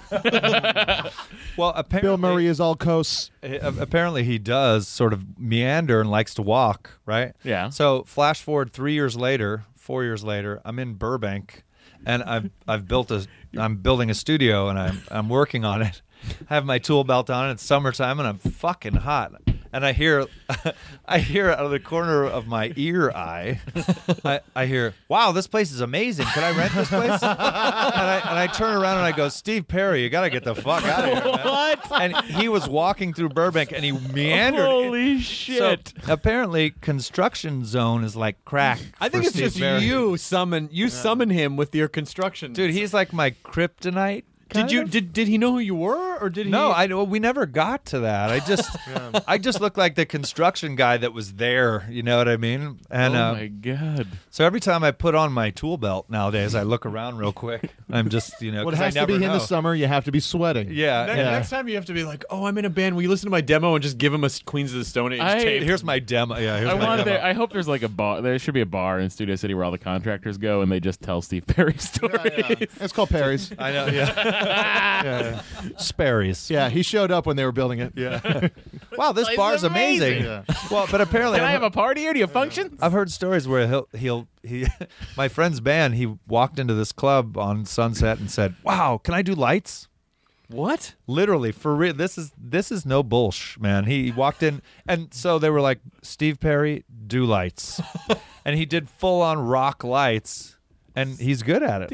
Well, apparently Bill Murray is all coast. Apparently he does sort of meander and likes to walk, right? Yeah. So flash forward 4 years later, I'm in Burbank, and I'm building a studio, and I'm working on it. I have my tool belt on. It's summertime, and I'm fucking hot. And I hear out of the corner of my ear eye, I hear, "Wow, this place is amazing. Can I rent this place?" and I turn around and I go, "Steve Perry, you got to get the fuck out of here, man." What? And he was walking through Burbank, and he meandered. Holy shit! So apparently, construction zone is like crack. I think for it's Steve just Perry. you summon him with your construction. Dude, he's like my kryptonite. Did he know who you were, or did he? No, we never got to that. I just looked like the construction guy that was there. You know what I mean? And oh my God! So every time I put on my tool belt nowadays, I look around real quick. I'm just Well, it has to be in the summer. You have to be sweating. Yeah. Next time you have to be like, "Oh, I'm in a band. Will you listen to my demo?" and just give him a Queens of the Stone Age tape. Here's my demo. Yeah, here's my demo. I hope there's like a bar. There should be a bar in Studio City where all the contractors go and they just tell Steve Perry stories. Yeah. It's called Perry's. I know. Yeah. Sperry's. Yeah, he showed up when they were building it. Yeah. Wow, this bar's amazing. Yeah. Well, but apparently, Can I have a party here? Do you have functions? I've heard stories where he my friend's band, he walked into this club on Sunset and said, "Wow, can I do lights?" What? Literally, for real. This is no bullsh, man. He walked in, and so they were like, "Steve Perry, do lights," and he did full on rock lights. And he's good at it.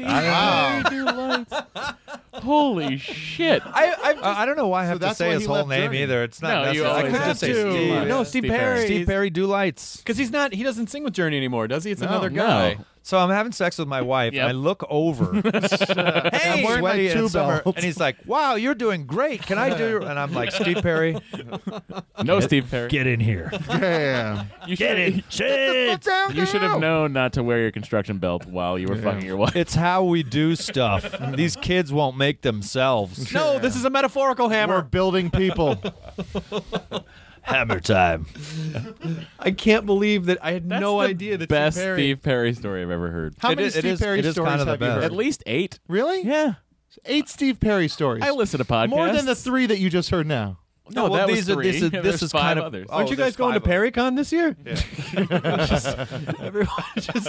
Holy shit! I don't know why I have to that's say why his he whole left name Journey. either. It's not No, you necessary. I always could have just say to. Steve. No, Steve Perry. Steve Perry, do lights. Because he doesn't sing with Journey anymore, does he? It's No. another No. guy. So I'm having sex with my wife, Yep. and I look over. I'm wearing my sweaty in two summer, belt. and he's like, "Wow, you're doing great. Can I do?" And I'm like, "Steve Perry, No, Steve Perry. get in here." Yeah. You should You should have known not to wear your construction belt while you were fucking your wife. It's how we do stuff. These kids won't make themselves. No, this is a metaphorical We're hammer. building people. Hammer time. I can't believe that I had That's no the idea that best Steve Perry. Steve Perry story I've ever heard. How It many is- it Steve is- Perry it is stories kind of the have you best. heard? At least 8. Really? Yeah. 8 Steve Perry stories. I listen to podcasts. More than the 3 that you just heard now. No, well, that was these are- 3. this is- There's this is 5 kind of- others. Oh, Aren't you there's guys going to 5 of them. PerryCon this year? Everyone just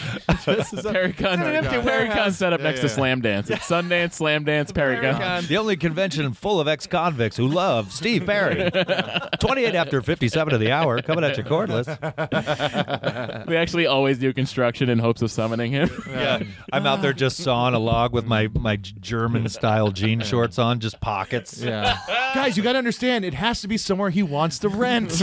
PerryCon set up next to Slam Dance. It's Sundance, Slam Dance, PerryCon. The only convention full of ex-convicts who love Steve Perry. 28 after 57 of the hour, coming at your cordless. We actually always do construction in hopes of summoning him. Yeah, I'm out there just sawing a log with my German-style jean shorts on, just pockets. Yeah. Guys, you got to understand, it has to be somewhere he wants to rent.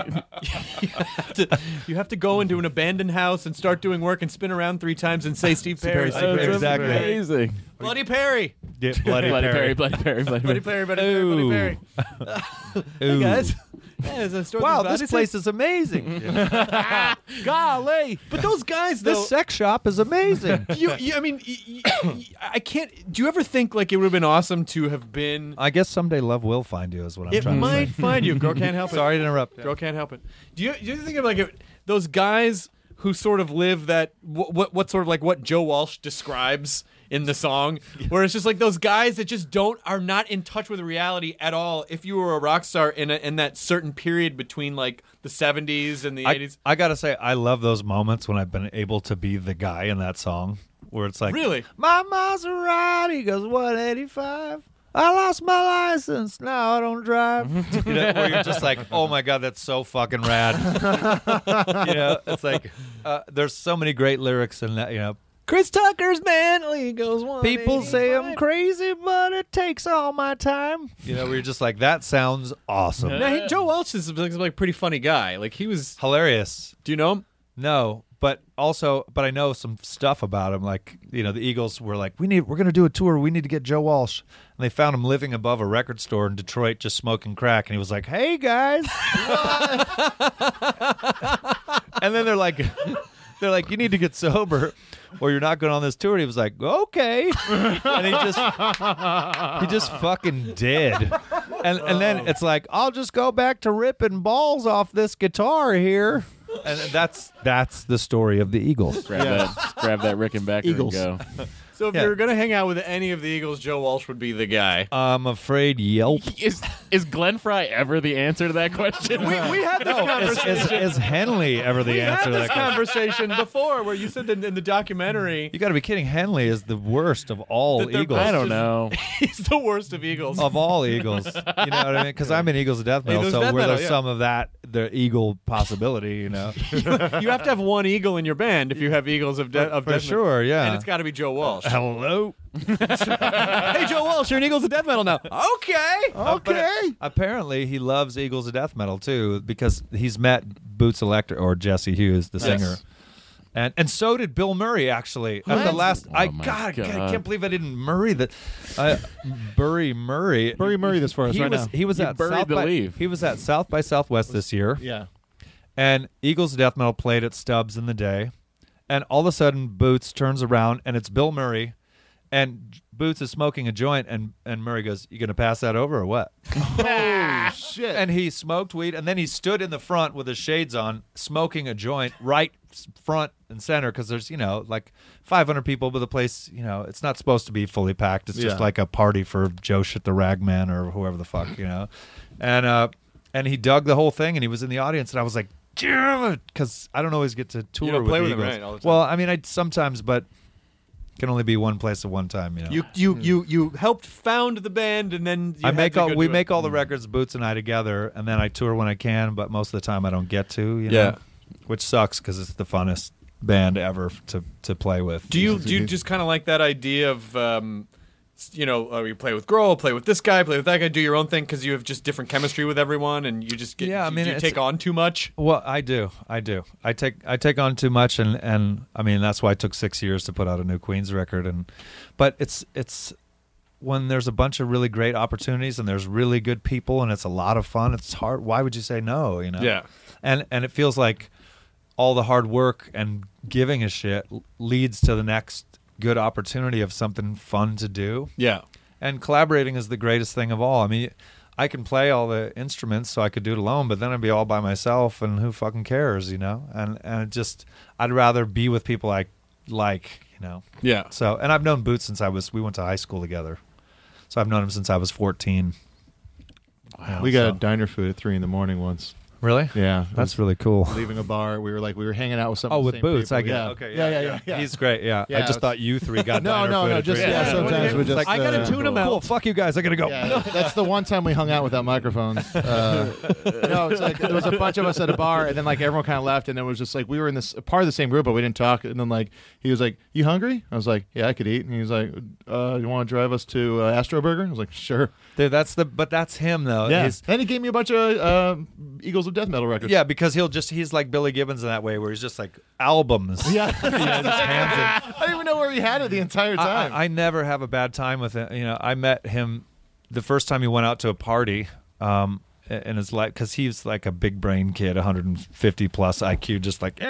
You have to go into an abandoned house and start doing work and spin around 3 times and say Steve Perry. Steve Perry, That's exactly. amazing. Bloody Perry. Yeah, Bloody Perry, Bloody Perry, Bloody Bloody Perry. Perry, Bloody Perry, Bloody Perry. Hey, guys. Yeah, there's a story Wow, about this it. place is amazing. Golly. But those guys, though. This sex shop is amazing. I mean, I can't. Do you ever think like it would have been awesome to have been? I guess someday love will find you is what I'm It trying to might say. find you. Girl can't help it. Sorry to interrupt. Girl can't help it. Do you think of like those guys who sort of live that what sort of like what Joe Walsh describes in the song, where it's just like those guys that just are not in touch with reality at all. If you were a rock star in that certain period between like the 70s and the 80s. I gotta say, I love those moments when I've been able to be the guy in that song, where it's like, really, my Maserati goes 185. I lost my license. Now I don't drive. You know, where you're just like, oh my God, that's so fucking rad. You know, it's like there's so many great lyrics in that. You know, Chris Tucker's Manly goes 185. People say I'm crazy, but it takes all my time. You know, where you're just like, that sounds awesome. Now, Joe Walsh is like a pretty funny guy. Like he was hilarious. Do you know him? No, but I know some stuff about him. Like, you know, the Eagles were like, we're going to do a tour. We need to get Joe Walsh. And they found him living above a record store in Detroit, just smoking crack. And he was like, hey guys. And then they're like, you need to get sober or you're not going on this tour. And he was like, okay. And he just fucking did. And then it's like, I'll just go back to ripping balls off this guitar here. And that's the story of the Eagles. Grab that Rickenbacker Eagles. and go. So if you were going to hang out with any of the Eagles, Joe Walsh would be the guy. I'm afraid Yelp. Is Glenn Fry ever the answer to that question? We had this conversation. Is Henley ever the answer to that question? Conversation before where you said in the documentary. You got to be kidding. Henley is the worst of all Eagles. I don't know. He's the worst of Eagles. Of all Eagles. You know what I mean? Because I'm in Eagles of Death Metal, Eagles so Death where Metal, there's some of that, the Eagle possibility, you know. You have to have one Eagle in your band if you have Eagles of Death Metal. For sure, yeah. And it's got to be Joe Walsh. Hello? Hey, Joe Walsh, you're in Eagles of Death Metal now. Okay. Apparently, he loves Eagles of Death Metal, too, because he's met Boots Electric, or Jesse Hughes, the singer. And so did Bill Murray, actually. At the last, I can't believe I didn't Murray that. Bury Murray. Bury Murray this for us right now. He was at South by Southwest this year. Yeah. And Eagles of Death Metal played at Stubbs in the day. And all of a sudden, Boots turns around, and it's Bill Murray. And Boots is smoking a joint, and Murray goes, you going to pass that over or what? Oh, shit. And he smoked weed, and then he stood in the front with his shades on, smoking a joint right front and center, because there's, like 500 people, but the place, it's not supposed to be fully packed. It's just like a party for Joe Shit the Ragman or whoever the fuck, And he dug the whole thing, and he was in the audience, and I was like, damn it, because I don't always get to tour you don't with play the with Eagles. them, right, all the time. Well, I mean, I sometimes, but can only be one place at one time. You helped found the band, and then we make all the records, Boots and I together, and then I tour when I can. But most of the time, I don't get to. Which sucks because it's the funnest band ever to play with. Do you just kind of like that idea of you play with Grohl, play with this guy, play with that guy, do your own thing because you have just different chemistry with everyone, and you just get you take on too much? Well, I do. I take on too much, and I mean that's why it took 6 years to put out a new Queens record. But it's when there's a bunch of really great opportunities and there's really good people and it's a lot of fun. It's hard. Why would you say no? Yeah. And it feels like all the hard work and giving a shit leads to the next good opportunity of something fun to do. Yeah. And collaborating is the greatest thing of all. I mean, I can play all the instruments so I could do it alone, but then I'd be all by myself and who fucking cares, And it just, I'd rather be with people I like, Yeah. So, and I've known Boots since we went to high school together. So I've known him since I was 14. Wow. We got diner food at 3 a.m. once. Really? Yeah. That's really cool. Leaving a bar. We were hanging out with some. Oh, with Boots. People. I get yeah. it. Okay. Yeah. He's great. Yeah. I just thought you three got no. Just sometimes we just. I got to tune him out. Cool. Fuck you guys. I gotta go. Yeah, that's the one time we hung out without microphones. It's like there was a bunch of us at a bar, and then like everyone kind of left, and it was just like we were in this part of the same group, but we didn't talk. And then like he was like, "You hungry?" I was like, "Yeah, I could eat." And he was like, "You want to drive us to Astro Burger?" I was like, "Sure." Dude, that's him though. Yeah. Then he gave me a bunch of Eagles of Death Metal records. Yeah, because he's like Billy Gibbons in that way, where he's just like albums. Yeah, I didn't even know where he had it the entire time. I never have a bad time with him. I met him the first time he went out to a party, in his life, because he's like a big brain kid, 150 plus IQ, just like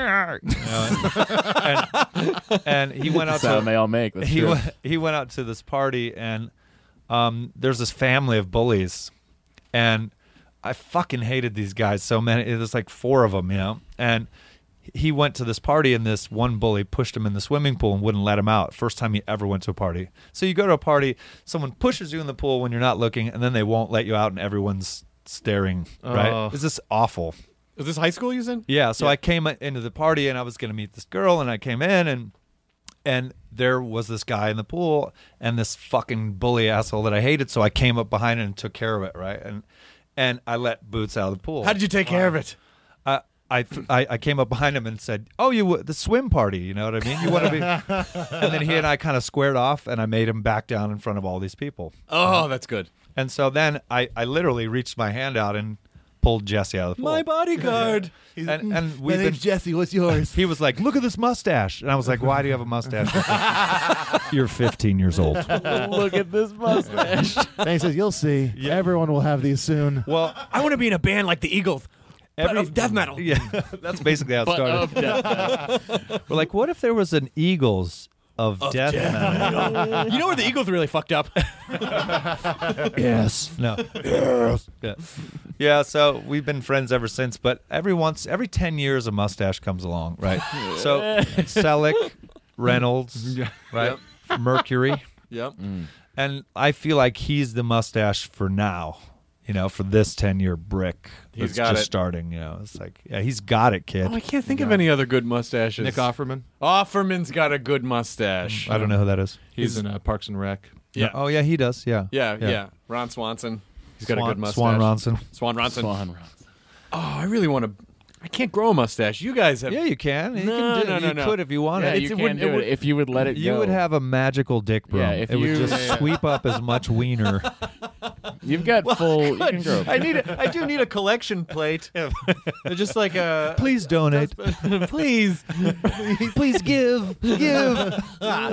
and he went out to may all make. That's true. He went out to this party, and there's this family of bullies, and I fucking hated these guys so many. There's like 4 of them, and he went to this party and this one bully pushed him in the swimming pool and wouldn't let him out. First time he ever went to a party. So you go to a party, someone pushes you in the pool when you're not looking, and then they won't let you out and everyone's staring, right? Is this awful? Is this high school you said? Yeah, so I came into the party and I was going to meet this girl, and I came in and there was this guy in the pool and this fucking bully asshole that I hated, so I came up behind him and took care of it, right? And I let Boots out of the pool. How did you take care of it? I came up behind him and said, the swim party, you know what I mean? You want to be? And then he and I kind of squared off, and I made him back down in front of all these people. Oh, that's good. And so then I literally reached my hand out and pulled Jesse out of the pool. My bodyguard. And My name's Jesse. What's yours? He was like, look at this mustache. And I was like, why do you have a mustache? You're 15 years old. Look at this mustache. And he says, you'll see. Yeah. Everyone will have these soon. Well, I want to be in a band like the Eagles. Of death metal. Yeah, that's basically how it started. Of death metal. We're like, what if there was an Eagles of death metal? You know where the Eagles really fucked up? Yes. No. Yes. Yeah, so we've been friends ever since, but every 10 years a mustache comes along, right? So Selleck, Reynolds, right? Yep. Mercury. Yep. And I feel like he's the mustache for now. For this 10-year brick that's just starting, it's like, yeah, he's got it, kid. Oh, I can't think of any other good mustaches. Nick Offerman. Offerman's got a good mustache. I don't know who that is. He's in Parks and Rec. Yeah. Oh, yeah, he does. Yeah. Yeah. Ron Swanson. He's got a good mustache. Swan Ronson. Swan Ronson. Oh, I really want to. I can't grow a mustache. You guys have. Yeah, you can. You No. could if you wanted. Yeah, you can do it if you would let it go. You would have a magical dick broom. Yeah, if it would you- just sweep up as much wiener. You've got full. You can grow. I do need a collection plate. Just like a. Please donate. Please. Please give. Give.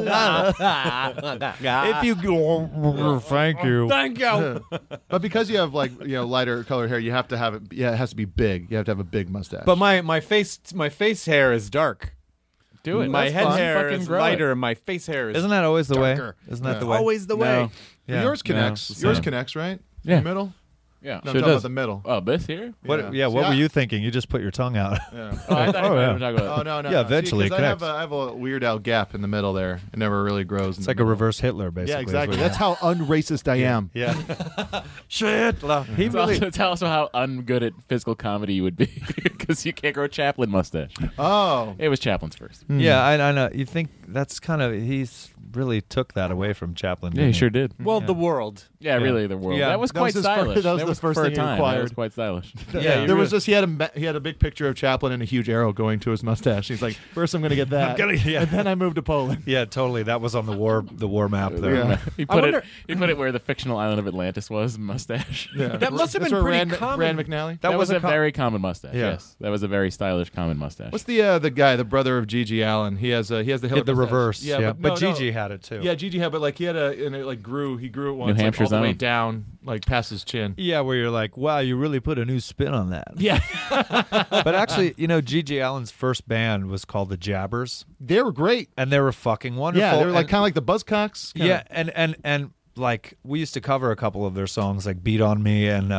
If you go, thank you. Thank you. But because you have lighter colored hair, you have to have it. Yeah, it has to be big. You have to have a big mustache. But my face hair is dark. Do it. My That's head fun. hair Fucking is grow lighter, it. and my face hair is. Isn't that always the darker. way? Isn't that the way? Always the way. No. Yeah. yours connects. No, Yours same. connects, right? Yeah. The middle. Yeah. No, Sure I'm talking does. about the middle. Oh, this here? What? Yeah. What See, were you thinking? You just put your tongue out. Yeah. Oh, I thought you were yeah. talking about. Oh no. Yeah, eventually See, it 'cause connects. I have a Weird Al gap in the middle there. It never really grows. It's like a reverse Hitler, basically. Yeah, is exactly. what you That's how unracist I am. Yeah. Shit. He It's really. also, tell us how ungood at physical comedy you would be because you can't grow a Chaplin mustache. Oh. It was Chaplin's first. Yeah, I know. You think that's kind of he's really took that away from Chaplin. Yeah, he didn't sure did. Well, the world. Yeah, really, the world. Yeah. That was That quite was his stylish. that was the first for thing a he time. That was required. quite stylish. Yeah, There was just he had a big picture of Chaplin and a huge arrow going to his mustache. He's like, first I'm going to get that, yeah. and then I moved to Poland. Yeah, totally. That was on the war map there. Yeah. He put it where the fictional island of Atlantis was. Mustache. Yeah. That must have That's been where pretty Rand common. McNally. That was a co- very common mustache. Yeah. Yes, that was a very stylish common mustache. What's the guy, the brother of Gigi Allen? He has the Hitler He had the mustache. reverse. Yeah, but no, Gigi had it too. Yeah, Gigi had, but like he had and it like grew. He grew it once, New like, Hampshire's all the way own. down, like past his chin. Yeah, where you're like, wow, you really put a new spin on that. Yeah, But actually, Gigi Allen's first band was called the Jabbers, they were great. and they were fucking wonderful. Yeah, they were like And- kind of like the Buzzcocks. Yeah, and like we used to cover a couple of their songs, like "Beat on Me" and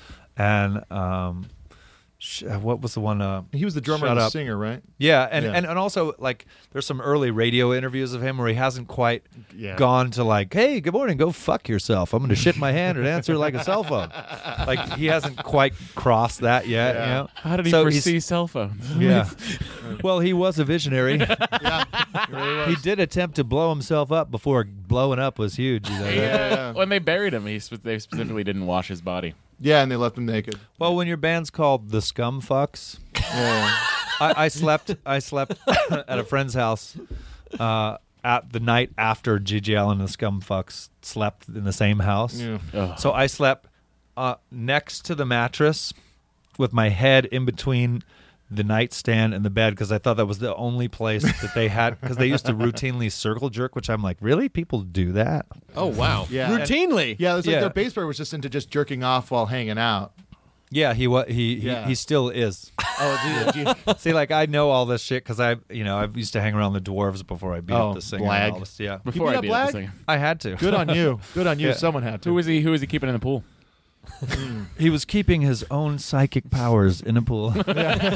what was the one? He was the drummer Shut and the Up. singer, right? Yeah, and, Yeah. and also like there's some early radio interviews of him where he hasn't quite Yeah. gone to like, hey, good morning, go fuck yourself. I'm going to shit my hand and answer like a cell phone. Like he hasn't quite crossed that yet. Yeah. You know? How did he So he's- foresee cell phones? Yeah. Well, he was a visionary. Yeah, He did attempt to blow himself up before blowing up was huge. You know? Yeah. When they buried him, they specifically didn't wash his body. Yeah, and they left him naked. Well, when your band's called the Scum Fucks, Yeah. I slept at a friend's house at the night after Gigi Allen and the Scum Fucks slept in the same house. Yeah. Ugh. So I slept next to the mattress with my head in between the nightstand and the bed because I thought that was the only place that they had because they used to routinely circle jerk, which I'm like, really? People do that? Oh wow! Yeah. Routinely. Yeah, it was like Yeah. their bass player was just into just jerking off while hanging out. Yeah, he still is. Oh, dude. See, like I know all this shit because I used to hang around the dwarves before I beat Oh, up the singer. Blag. And all this. Yeah, Before beat I up beat up the Blag? singer. I had to. Good on you. Good on you. Yeah. Someone had to. Who was he keeping in the pool? He was keeping his own psychic powers in a pool. In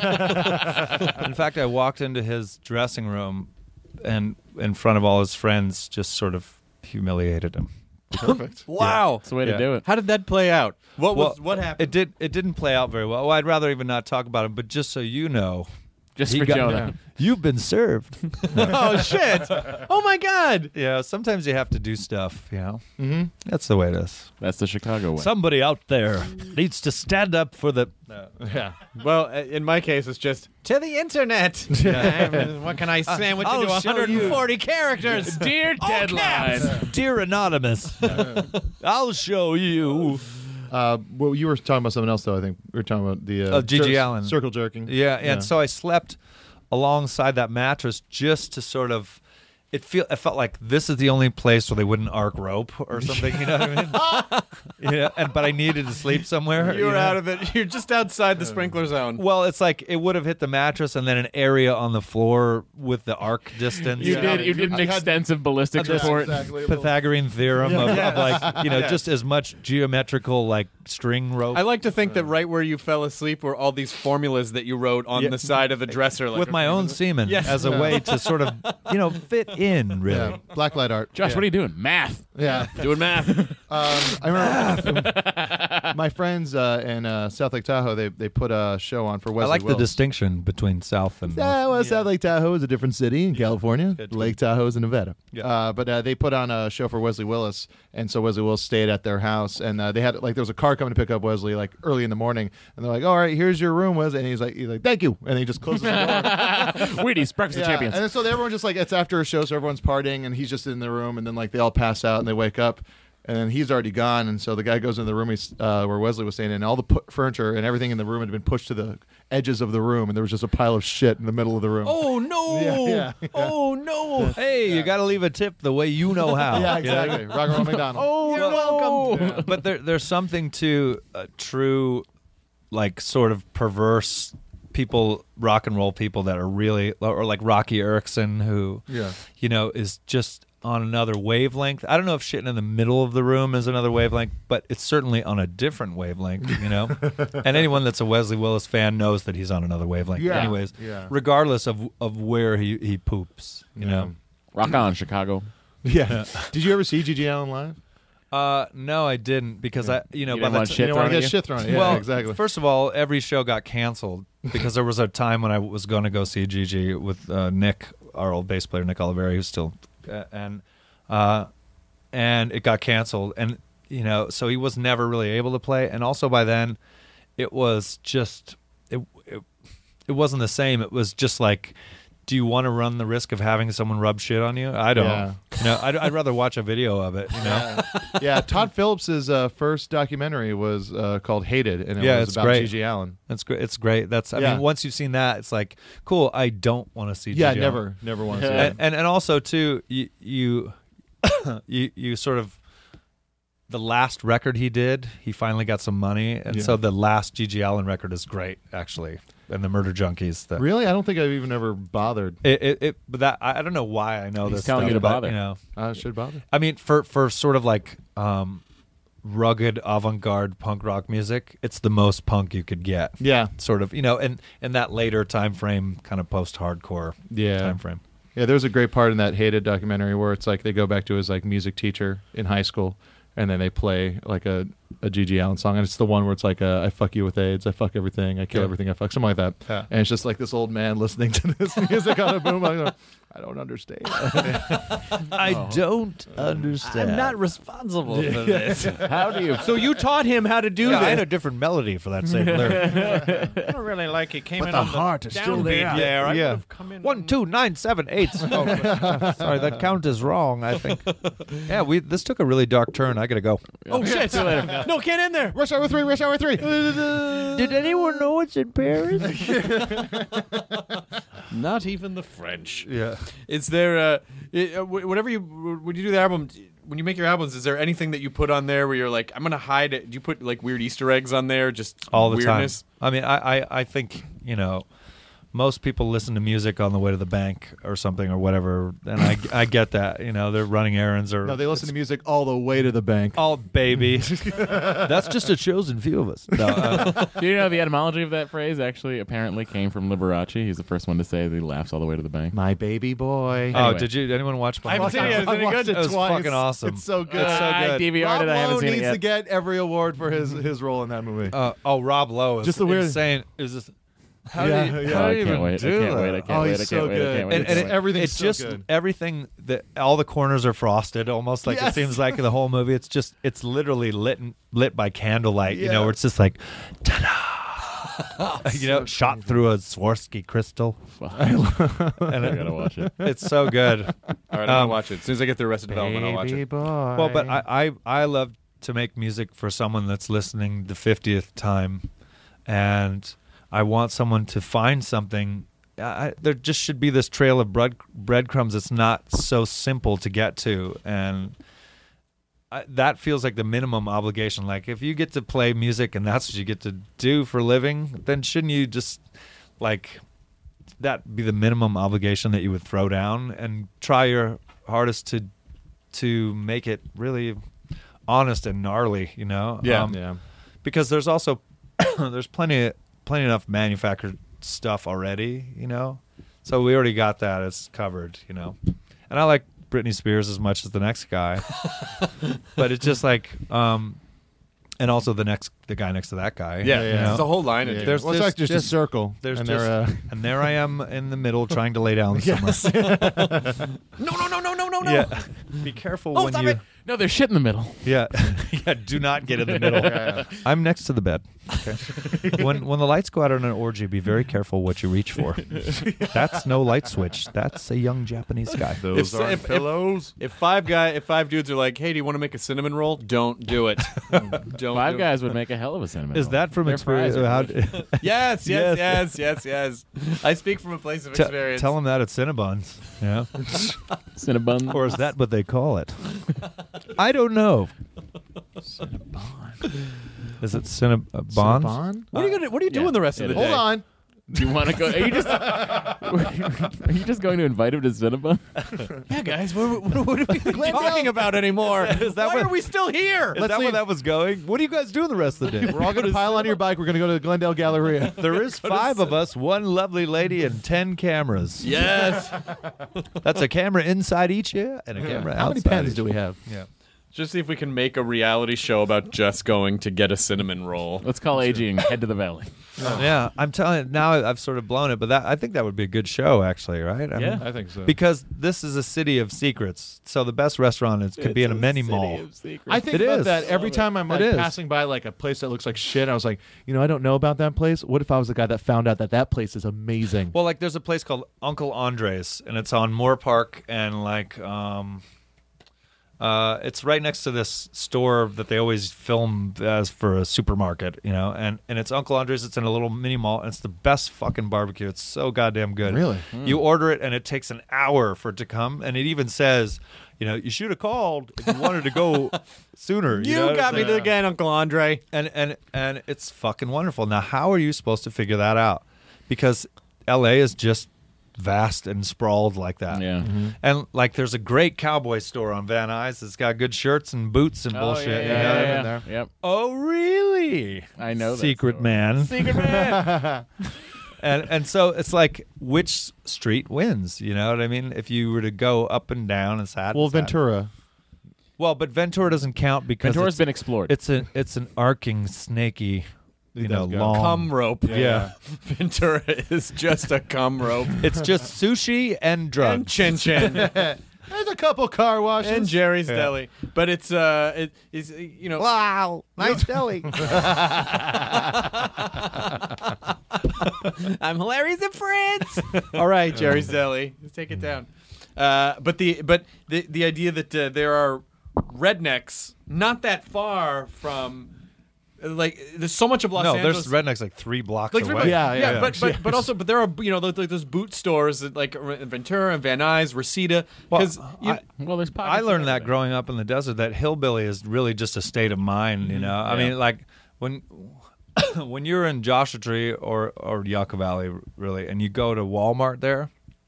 fact, I walked into his dressing room and in front of all his friends just sort of humiliated him. Perfect. Wow. That's the way to do it. How did that play out? What happened? It didn't play out very well. I'd rather even not talk about it, but just so you know, Just for Jonah. you've been served. Oh, shit. Oh, my God. Yeah, sometimes you have to do stuff, Mm-hmm. That's the way it is. That's the Chicago way. Somebody out there needs to stand up for the... Yeah. Well, in my case, it's just to the internet. What can I sandwich into 140 characters? Dear deadline. Dear Anonymous, I'll show you. Well, you were talking about something else, though. I think we were talking about the G.G. Allen. circle jerking. Yeah, and so I slept alongside that mattress just to sort of... It felt like this is the only place where they wouldn't arc rope or something. You know what I mean? But I needed to sleep somewhere. You were out of it. You're just outside the sprinkler zone. Well, it's like it would have hit the mattress and then an area on the floor with the arc distance. You did an extensive ballistics report. Exactly. Pythagorean theorem of like, just as much geometrical like string rope. I like to think that right where you fell asleep were all these formulas that you wrote on the side of the dresser. Like, with my own semen as a way to sort of, fit in, really. Yeah. Blacklight art. Josh, what are you doing? Math. Yeah. doing math. I remember my friends in South Lake Tahoe, they put a show on for Wesley I like Willis. the distinction between South and North. Well, South Lake Tahoe is a different city in California. Lake Tahoe is in Nevada. Yeah. But they put on a show for Wesley Willis, and so Wesley Willis stayed at their house, and they had there was a car coming to pick up Wesley like early in the morning, and they're like, "All right, here's your room, Wesley," and he's like, "Thank you," and he just closes the door. Wheaties, breakfast of champions. And so everyone just like it's after a show, so everyone's partying, and he's just in the room, and then like they all pass out and they wake up. And then he's already gone, and so the guy goes into the room where Wesley was staying, and all the furniture and everything in the room had been pushed to the edges of the room, and there was just a pile of shit in the middle of the room. Oh, no. Yeah. Oh, no. Hey, you got to leave a tip the way you know how. Yeah, exactly. Rock and Roll McDonald. Oh, you're welcome. Yeah. But there's something to true, like, sort of perverse people, rock and roll people that are really, or like Rocky Erickson, who, is just on another wavelength. I don't know if shitting in the middle of the room is another wavelength, but it's certainly on a different wavelength, And anyone that's a Wesley Willis fan knows that he's on another wavelength anyways, regardless of where he poops, you know. Rock on, Chicago. Yeah. Did you ever see G.G. Allen live? No, I didn't because by you the didn't want to get shit thrown at you. well, exactly. First of all, every show got canceled because there was a time when I was going to go see Gigi with Nick, our old bass player, Nick Oliveri, who's still and it got canceled, and so he was never really able to play, and also by then it was just it wasn't the same. It was just like, do you want to run the risk of having someone rub shit on you? I don't. Yeah. I'd rather watch a video of it. Yeah. Todd Phillips' first documentary was called Hated, and it was it's about great. G.G. Allen. That's great. It's great. I mean, once you've seen that, it's like, cool. I don't want to see. Yeah, G.G. Allen. never want to see that. And also too, you sort of, the last record he did, he finally got some money, and so the last G.G. Allen record is great, actually. And the Murder Junkies. Really? I don't think I've even ever bothered. But that I don't know why I know He's this. telling you to bother. I should bother. I mean, for sort of like rugged avant-garde punk rock music, it's the most punk you could get. Yeah. Sort of, in that later time frame, kind of post-hardcore time frame. Yeah, there's a great part in that Hated documentary where it's like they go back to his like music teacher in high school, and then they play like a G.G. Allen song, and it's the one where it's like I fuck you with AIDS, I fuck everything, I kill everything, I fuck, something like that. Yeah. And it's just like this old man listening to this music on a boombox. I don't understand. I don't understand. I'm not responsible for this. How do you? So you taught him how to do I this. had a different melody for that same lyric. I don't really like it. Came But in the on heart the is still downbeat there. I Yeah. would have come in 1, 2, 9, 7, 8. Oh, sorry, that count is wrong. I think. Yeah, this took a really dark turn. I gotta go. Oh shit! See you later. No, get in there. Rush Hour 3, Rush Hour 3. Did anyone know it's in Paris? Not even the French. Yeah. Is there whatever when you do the album, when you make your albums, is there anything that you put on there where you're like, I'm gonna hide it? Do you put like weird Easter eggs on there, just All the weirdness? time. I mean, I think most people listen to music on the way to the bank or something or whatever, and I get that. They're running errands or No, they listen to music all the way to the bank. Oh, baby. That's just a chosen few of us. No, Do you know the etymology of that phrase actually apparently came from Liberace? He's the first one to say that he laughs all the way to the bank. My baby boy. Oh, Anyway. did anyone watch? I haven't seen it. Is it any good? It It was fucking awesome. It's so good. It's so I good. DVR'd Rob it. I haven't Lowe seen it needs yet. to get every award for his role in that movie. Rob Lowe is Just the weird- insane. Is this? How Yeah, do you, yeah. how Oh, do I you can't even wait. I do can't that? wait. I can't Oh, wait. he's I so can't wait. I good. can't wait. And, I can't and wait. everything's it's so just good. everything that all the corners are frosted, almost like Yes. it seems like the whole movie. It's literally lit by candlelight. Yeah. Where it's just like, ta-da! Shot through a Swarovski crystal. I gotta watch it. It's so good. All right, I'm gonna watch it as soon as I get through Arrested Development. I'll watch Baby it. boy. Well, but I love to make music for someone that's listening the 50th time, and I want someone to find something. There just should be this trail of breadcrumbs that's not so simple to get to, and that feels like the minimum obligation. Like if you get to play music and that's what you get to do for a living, then shouldn't you just like that be the minimum obligation that you would throw down and try your hardest to make it really honest and gnarly, Yeah. because there's also there's plenty enough manufactured stuff already, so we already got that. It's covered, and I like Britney Spears as much as the next guy, but it's just like and also the guy next to that guy. Yeah, you there's know? a whole line of dudes. Well, it's like just a circle. There's and just, they're, and there I am in the middle trying to lay down somewhere. No. Yeah. Be careful when stop you. it. No, there's shit in the middle. Yeah, yeah. Do not get in the middle. I'm next to the bed. Okay. When the lights go out on an orgy, be very careful what you reach for. That's no light switch. That's a young Japanese guy. those aren't pillows. If five dudes are like, "Hey, do you want to make a cinnamon roll?" Don't do it. Don't. Five do guys would make a hell of a cinnamon Is roll. that from Their experience? fries are How- good. Yes. I speak from a place of experience. Tell them that at Cinnabons. Yeah. Cinnabon. Or is that what they call it? I don't know. Is it Cinnabon? What are you doing the rest of the day? Hold on. Do you want to go? Are you just going to invite him to Cinnabon? Yeah, guys, what are we talking about anymore? Why are we still here? Is that where that was going? What are you guys doing the rest of the day? We're all going to pile onto your bike. We're going to go to the Glendale Galleria. There is 5 of us, 1 lovely lady, and 10 cameras. Yes. That's a camera inside each ear and a camera How outside. many pens each. do we have? Yeah. Just see if we can make a reality show about just going to get a cinnamon roll. Let's call AG and head to the valley. Yeah, I'm telling you, now I've sort of blown it, but I think that would be a good show, actually, right? Yeah. I think so. Because this is a city of secrets, so the best restaurant could be in a mini mall. I think It about is. that every time I'm It like is. passing by like a place that looks like shit. I was like, I don't know about that place. What if I was the guy that found out that place is amazing? Well, like there's a place called Uncle Andre's, and it's on Moore Park, and like it's right next to this store that they always film as for a supermarket, and it's Uncle Andre's. It's in a little mini mall, and it's the best fucking barbecue. It's so goddamn good. Really? You order it, and it takes an hour for it to come, and it even says, you should have called if you wanted to go sooner. You got me again, Uncle Andre. And it's fucking wonderful. Now, how are you supposed to figure that out? Because L.A. is just vast and sprawled like that. Yeah. And like there's a great cowboy store on Van Nuys that's got good shirts and boots and bullshit. Yeah. Yep. Oh, really? I know that Secret story. man. Secret man. And so it's like which street wins, you know what I mean? If you were to go up and down and sad. Well, and sad. Ventura. Well, but Ventura doesn't count because Ventura's been explored. It's an arcing snaky, does go. long Cum rope. Yeah. Ventura is just a cum rope. It's just sushi and drugs. And Chin Chin. There's a couple car washes. And Jerry's Deli. But it's Wow, nice deli. I'm hilarious and friends. All right, Jerry's Deli. Let's take it down. But the idea that there are rednecks not that far from there's so much of Los Angeles. There's rednecks like 3 blocks Like, away. Yeah. But also there are like those boot stores that, like Ventura and Van Nuys, Reseda. Because there's pockets I learned that everywhere. growing up in the desert that hillbilly is really just a state of mind. You know, I mean, like when when you're in Joshua Tree or Yucca Valley, really, and you go to Walmart there,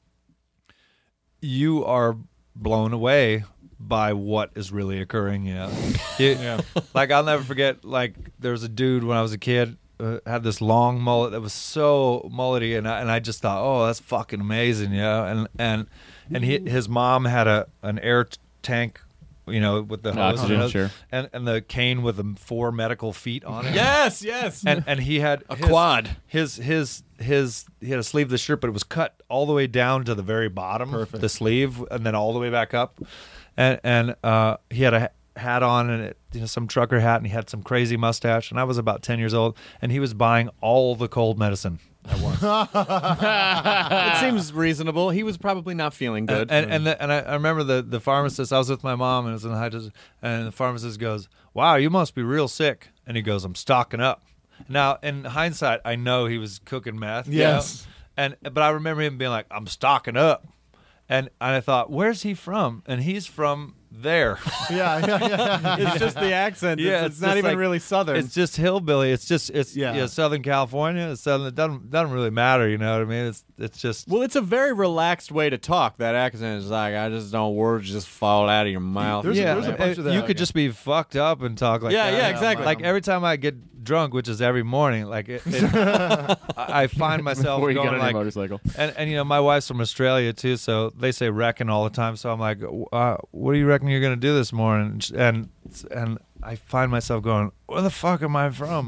you are blown away by what is really occurring. Yeah. Like, I'll never forget, like, there was a dude when I was a kid had this long mullet that was so mullety, and I just thought, oh, that's fucking amazing, and his mom had an air tank, with the hose, oxygen, sure, and the cane with the 4 medical feet on it. Yes. And he had a quad. He had a sleeveless shirt, but it was cut all the way down to the very bottom, the sleeve, and then all the way back up. And he had a hat on, and some trucker hat, and he had some crazy mustache. And I was about 10 years old, and he was buying all the cold medicine at once. It seems reasonable. He was probably not feeling good. And I remember the pharmacist. I was with my mom, and it was in the and the pharmacist goes, "Wow, you must be real sick." And he goes, "I'm stocking up." Now, in hindsight, I know he was cooking meth. Yes. But I remember him being like, "I'm stocking up," and I thought, "Where's he from?" And he's from there. Yeah. It's just the accent. Yeah, it's not even like, really Southern. It's just hillbilly. It's Southern California. It's Southern. It doesn't really matter. You know what I mean? It's just. Well, it's a very relaxed way to talk. That accent is like, I just don't, words just fall out of your mouth. There's a bunch of that. You could just be fucked up and talk like that. Yeah, exactly. Like every time I get drunk, which is every morning, like I find myself Before you going get on like your motorcycle. And my wife's from Australia too, so they say "reckon" all the time. So I'm like, what do you reckon you're gonna do this morning? And I find myself going, where the fuck am I from?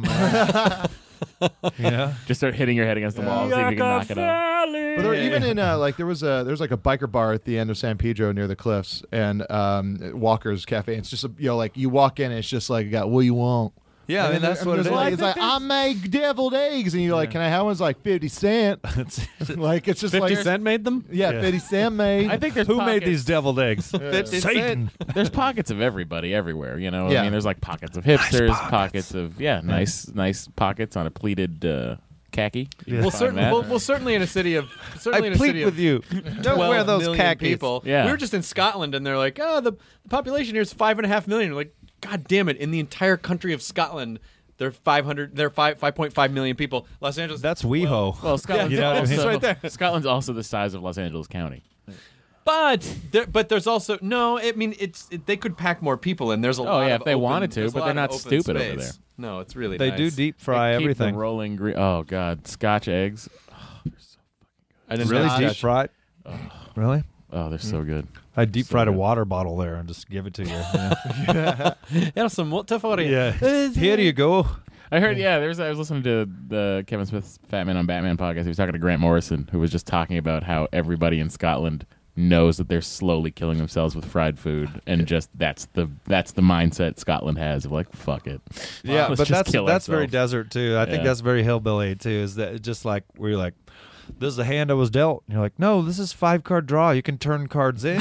Just start hitting your head against the wall, see if you can knock it out. But there, even in there's like a biker bar at the end of San Pedro near the cliffs, and Walker's Cafe. It's just like you walk in, and it's just like, got what you want. Yeah, I mean, that's what it is. It's like, I make deviled eggs, and you're like, can I have one? It's like 50 cents. Like, it's just 50 like Cent made them? Yeah, 50 Cent made. I think there's Who pockets. made these deviled eggs? Satan. There's pockets of everybody everywhere, Yeah. I mean, there's like pockets of hipsters, pockets of nice pockets on a pleated khaki. Well, certainly in a city of I plead with you. Don't wear those 12 million khakis. people. Yeah. We were just in Scotland, and they're like, the population here is 5.5 million. We're like, God damn it! In the entire country of Scotland, there are 5.5 million people. Los Angeles. That's WeHo. Well, Scotland's, You know what I mean? also, Right there. Scotland's also the size of Los Angeles County. But there's also no. I mean, they could pack more people in. There's a lot. Yeah, of if they open, wanted to, there's a but lot they're of not open stupid space. over there. No, it's really They nice. do deep fry Keep everything. the rolling green. Oh God, Scotch eggs. I didn't Really know deep that. fried? Really? Oh, they're so good. I deep fried So a good. water bottle there and just give it to you. Yeah, some water for you. Yeah. Here you go. I heard. Yeah, I was listening to the Kevin Smith's Fat Man on Batman podcast. He was talking to Grant Morrison, who was just talking about how everybody in Scotland knows that they're slowly killing themselves with fried food, and just that's the mindset Scotland has of like, fuck it. Yeah, Let's but just kill that's very ourselves. desert too. I think Yeah. that's very hillbilly too. Is that just like where you're like, this is the hand I was dealt. And you're like, no, this is 5-card draw. You can turn cards in.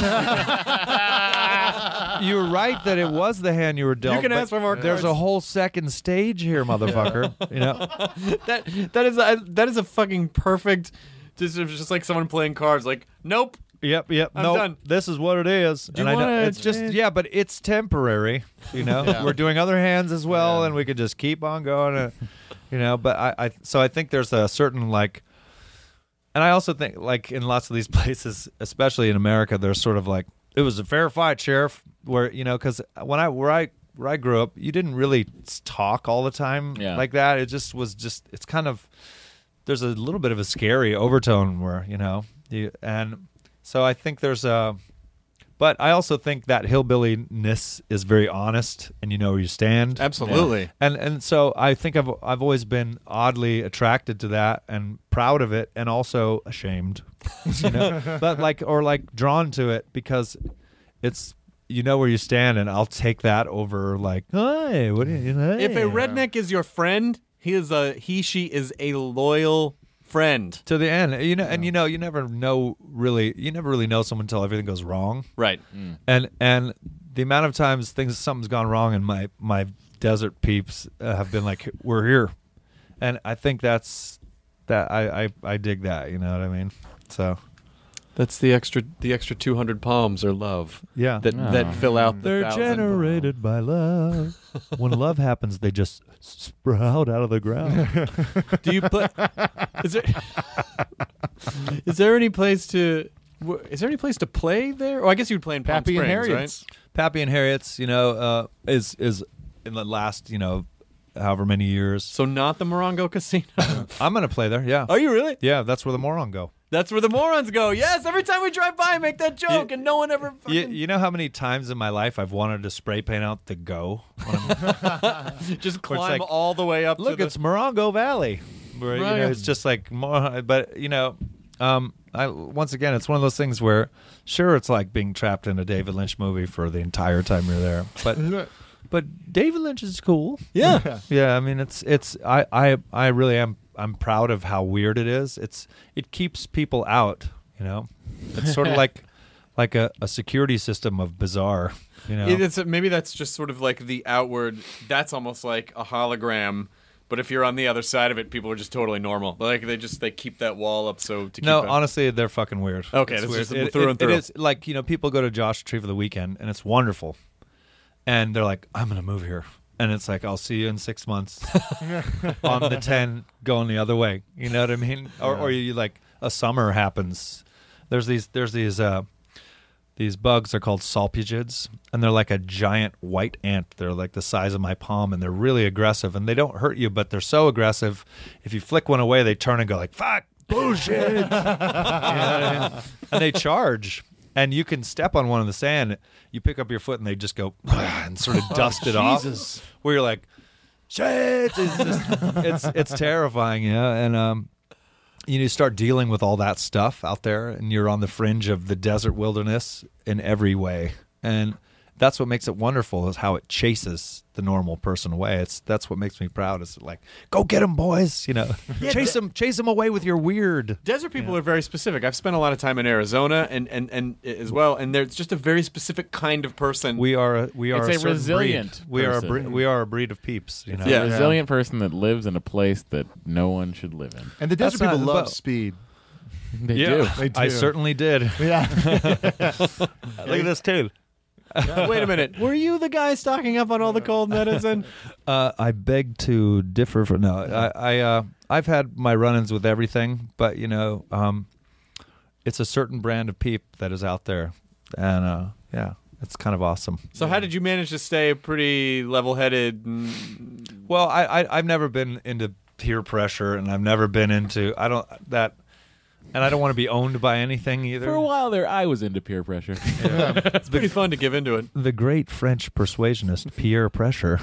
You were right that it was the hand you were dealt. You can but ask for more There's cards. a whole second stage here, motherfucker. You know, that is a fucking perfect. Just like someone playing cards. Like, nope. Yep. I'm Nope, done. This is what it is. Do you And I know wanna- it's just but it's temporary. You know, we're doing other hands as well, and we could just keep on going. You know, but I think there's a certain like, and I also think like in lots of these places, especially in America, there's sort of like, it was a fair fight, Sheriff. Where because where I grew up, you didn't really talk all the time like that. It just was it's kind of, there's a little bit of a scary overtone where and so I think there's but I also think that hillbilliness is very honest, and you know where you stand. Absolutely. And so I think I've always been oddly attracted to that and proud of it, and also ashamed, but like drawn to it because it's, you know where you stand, and I'll take that over like, hey, what do you know? If a redneck is your friend, she is a loyal friend to the end. And you never really know someone until everything goes wrong. Right. And the amount of times something's gone wrong, and my desert peeps have been like, we're here. And I think I dig that, you know what I mean? So That's the extra 200 palms or love. Yeah. That fill out the They're 1,000 generated by love. When love happens, they just sprout out of the ground. Do you put? Is there any place to? Is there any place to play there? Oh, I guess you would play in Palm Pappy and Springs, Harriet's. right? Pappy and Harriet's, is in the last, however many years. So not the Morongo Casino. I'm going to play there, yeah. Are you really? Yeah, that's where the moron go. That's where the morons go. Yes, every time we drive by, I make that joke, and no one ever. You know how many times in my life I've wanted to spray paint out the go? Just climb all the way up. Look, to it's Morongo Valley. Where, Right. it's just like more. But once again, it's one of those things where, sure, it's like being trapped in a David Lynch movie for the entire time you're there. But David Lynch is cool. Yeah. Yeah. I mean, I really am. I'm proud of how weird it is. It keeps people out. It's sort of like a security system of bizarre. Maybe that's just sort of like the outward. That's almost like a hologram. But if you're on the other side of it, people are just totally normal. Like they keep that wall up to keep. No, honestly, they're fucking weird. Okay, it's that's weird. just through and through. It is like people go to Joshua Tree for the weekend, and it's wonderful. And they're like, I'm gonna move here, and it's like, I'll see you in 6 months on the 10 going the other way. You know what I mean? Or you like a summer happens. There's these bugs are called salpingids, and they're like a giant white ant. They're like the size of my palm, and they're really aggressive, and they don't hurt you, but they're so aggressive. If you flick one away, they turn and go like, fuck, bullshit. You know what I mean? And they charge, and you can step on one in the sand. You pick up your foot, and they just go and sort of dust it off. Where you're like, shit. It's terrifying, and you start dealing with all that stuff out there, and you're on the fringe of the desert wilderness in every way. And that's what makes it wonderful, is how it chases the normal person away. That's what makes me proud. Is like, go get them, boys. Chase them away with your weird. Desert people are very specific. I've spent a lot of time in Arizona and as well, and there's just a very specific kind of person. We are a certain resilient breed. We are a breed of peeps. It's a resilient person that lives in a place that no one should live in. And the desert people love speed. They do. I certainly did. Yeah. Look at this too. Wait a minute. Were you the guy stocking up on all the cold medicine? I beg to differ. I've had my run-ins with everything, but it's a certain brand of peep that is out there, and it's kind of awesome. So how did you manage to stay pretty level-headed? Well, I've never been into peer pressure, and I've never been into and I don't want to be owned by anything either. For a while there, I was into peer pressure. It's pretty fun to give into it. The great French persuasionist Pierre Pressure.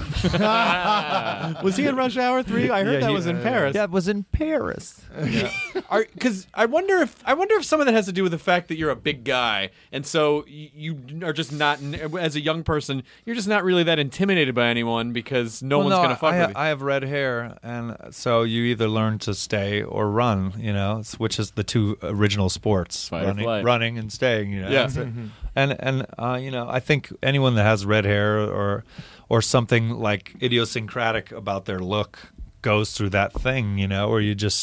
Was he in Rush Hour 3? I heard that was in Paris. Yeah, it was in Paris. Because I wonder if some of that has to do with the fact that you're a big guy, and so you are just not, as a young person, you're just not really that intimidated by anyone because one's going to fuck with you. I have red hair, and so you either learn to stay or run. Which is the two original sports: running and staying. Yeah. And I think anyone that has red hair or something like idiosyncratic about their look goes through that thing, where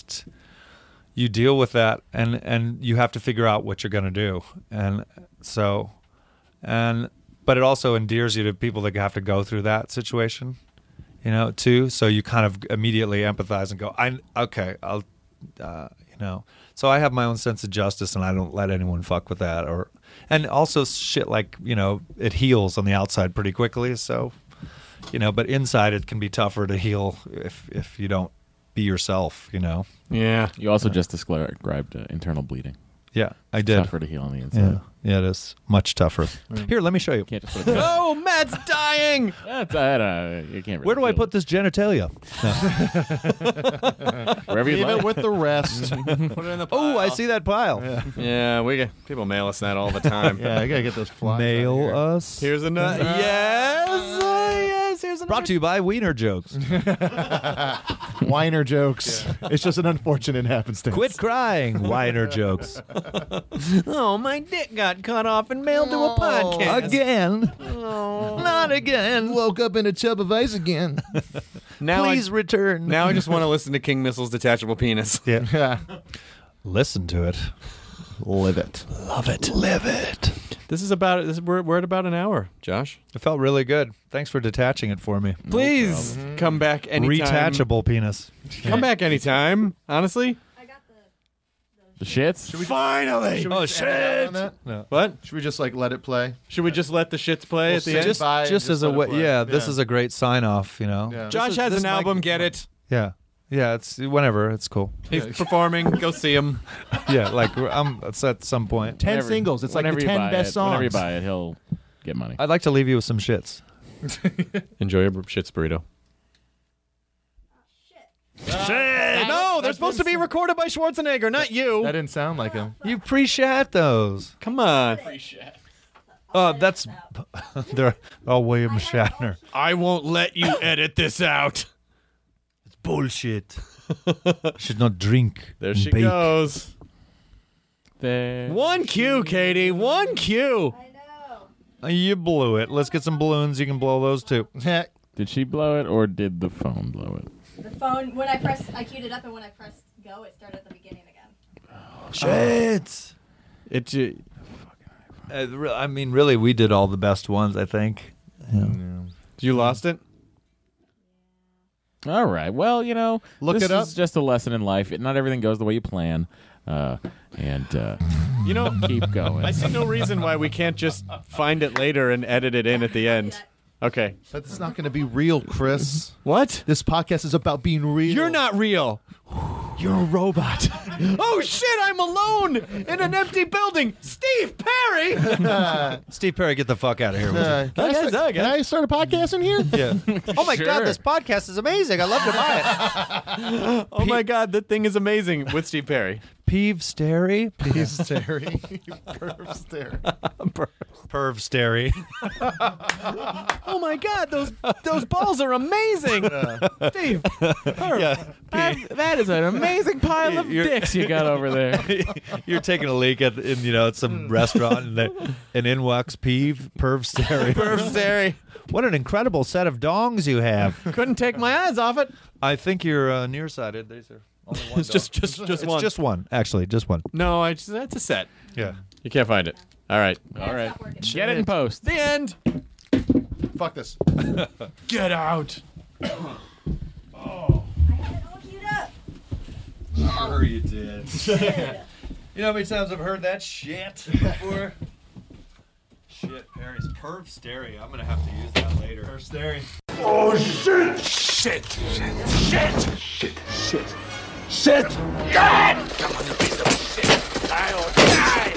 you deal with that and you have to figure out what you're going to do. But it also endears you to people that have to go through that situation, too. So you kind of immediately empathize and go, So I have my own sense of justice, and I don't let anyone fuck with that. And also shit like, it heals on the outside pretty quickly. So, but inside it can be tougher to heal if you don't be yourself, Yeah. You also just described internal bleeding. Yeah, I did. It's tougher to heal on the inside. Yeah, it is much tougher. Here, let me show you. Can't just put it Oh, Matt's dying! you can't really Where do I feel put this genitalia? Wherever you Leave like. it with the rest. Put it in the pile. Oh, I see that pile. Yeah, people mail us that all the time. Yeah, I gotta get those flies. Mail us. Here's another. Yes, here's another. Brought to you by Wiener Jokes. Whiner jokes. It's just an unfortunate happenstance. Quit crying, Wiener Jokes. Oh, my dick got cut off and mailed to a podcast. Again. Not again. Woke up in a tub of ice again. Now Please return. Now I just want to listen to King Missile's detachable penis. Yeah. Listen to it. Live it. Love it. Live it. We're at about an hour, Josh. It felt really good. Thanks for detaching it for me. Please come back anytime. Retachable penis. Come back anytime. Honestly. The shits? Finally! Should we just end it on that? No. What? Should we just let it play? Should we just let the shits play at the end? Just as a way. Yeah, this is a great sign off. Yeah. Josh has an album. Get it? Yeah. Yeah, it's whenever. It's cool. He's performing. Go see him. Yeah, it's at some point. 10 singles. It's like the 10 best songs. Whenever you buy it, he'll get money. I'd like to leave you with some shits. Enjoy your shits burrito. Shit! No, they're supposed to be recorded by Schwarzenegger, not you. That didn't sound like him. You pre-shat those. Come on. Oh, that's... they're William Shatner. I won't let you edit this out. It's bullshit. Should not drink. There and she bake. goes. There. 1 Q, Katie. 1 Q. You blew it. Let's get some balloons. You can blow those too. Did she blow it or did the phone blow it? The phone, I queued it up, and when I pressed go, it started at the beginning again. Shit. I mean, really, we did all the best ones, I think. Yeah. You lost it? All right. Well, Look this it up. is just a lesson in life. Not everything goes the way you plan. Keep going. I see no reason why we can't just find it later and edit it in at the end. Okay. But it's not going to be real, Chris. What? This podcast is about being real. You're not real. You're a robot. Oh, shit, I'm alone in an empty building. Steve Perry! Steve Perry, get the fuck out of here. Can I start a podcast in here? Yeah. Oh, my God, this podcast is amazing. I love to buy it. Oh, my God, that thing is amazing with Steve Perry. Peeve Stary? Peeve Stary. Perv Stary. Perv Stary. Oh, my God, those balls are amazing. Steve. Perv. Yeah. That is an amazing pile of dicks you got over there. You're taking a leak at some restaurant and in walks Peeve Perv Stary. Perv Stary. What an incredible set of dongs you have. Couldn't take my eyes off it. I think you're nearsighted. These are only one. It's just one. It's just one, actually, just one. No, that's a set. Yeah. You can't find it. All right. Get it in post. The end. Fuck this. Get out. Sure you did. You know how many times I've heard that shit before? Shit, Perry's Perv Stary. I'm gonna have to use that later. Perv Stary. Oh, shit! Shit! Shit! Shit! Shit! Shit! Shit! God! Come on, you piece of shit! I'll die!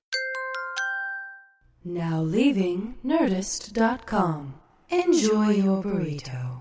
Now leaving Nerdist.com. Enjoy your burrito.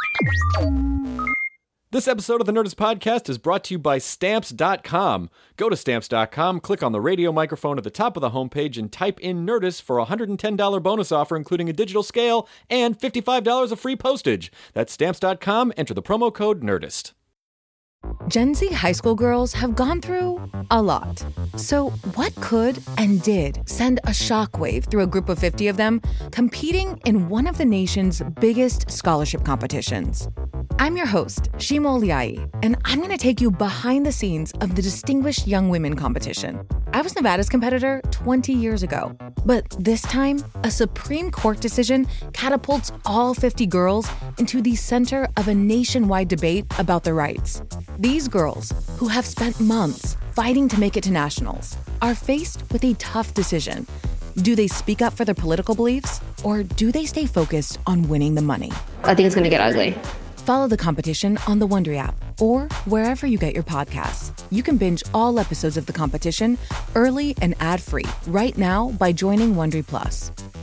This episode of the Nerdist Podcast is brought to you by Stamps.com. Go to Stamps.com, click on the radio microphone at the top of the homepage, and type in Nerdist for a $110 bonus offer, including a digital scale and $55 of free postage. That's Stamps.com. Enter the promo code Nerdist. Gen Z high school girls have gone through a lot. So what could and did send a shockwave through a group of 50 of them competing in one of the nation's biggest scholarship competitions? I'm your host, Shima Oliai, and I'm going to take you behind the scenes of the Distinguished Young Women competition. I was Nevada's competitor 20 years ago, but this time, a Supreme Court decision catapults all 50 girls into the center of a nationwide debate about their rights. These girls, who have spent months fighting to make it to nationals, are faced with a tough decision. Do they speak up for their political beliefs, or do they stay focused on winning the money? I think it's going to get ugly. Follow the competition on the Wondery app or wherever you get your podcasts. You can binge all episodes of the competition early and ad-free right now by joining Wondery Plus.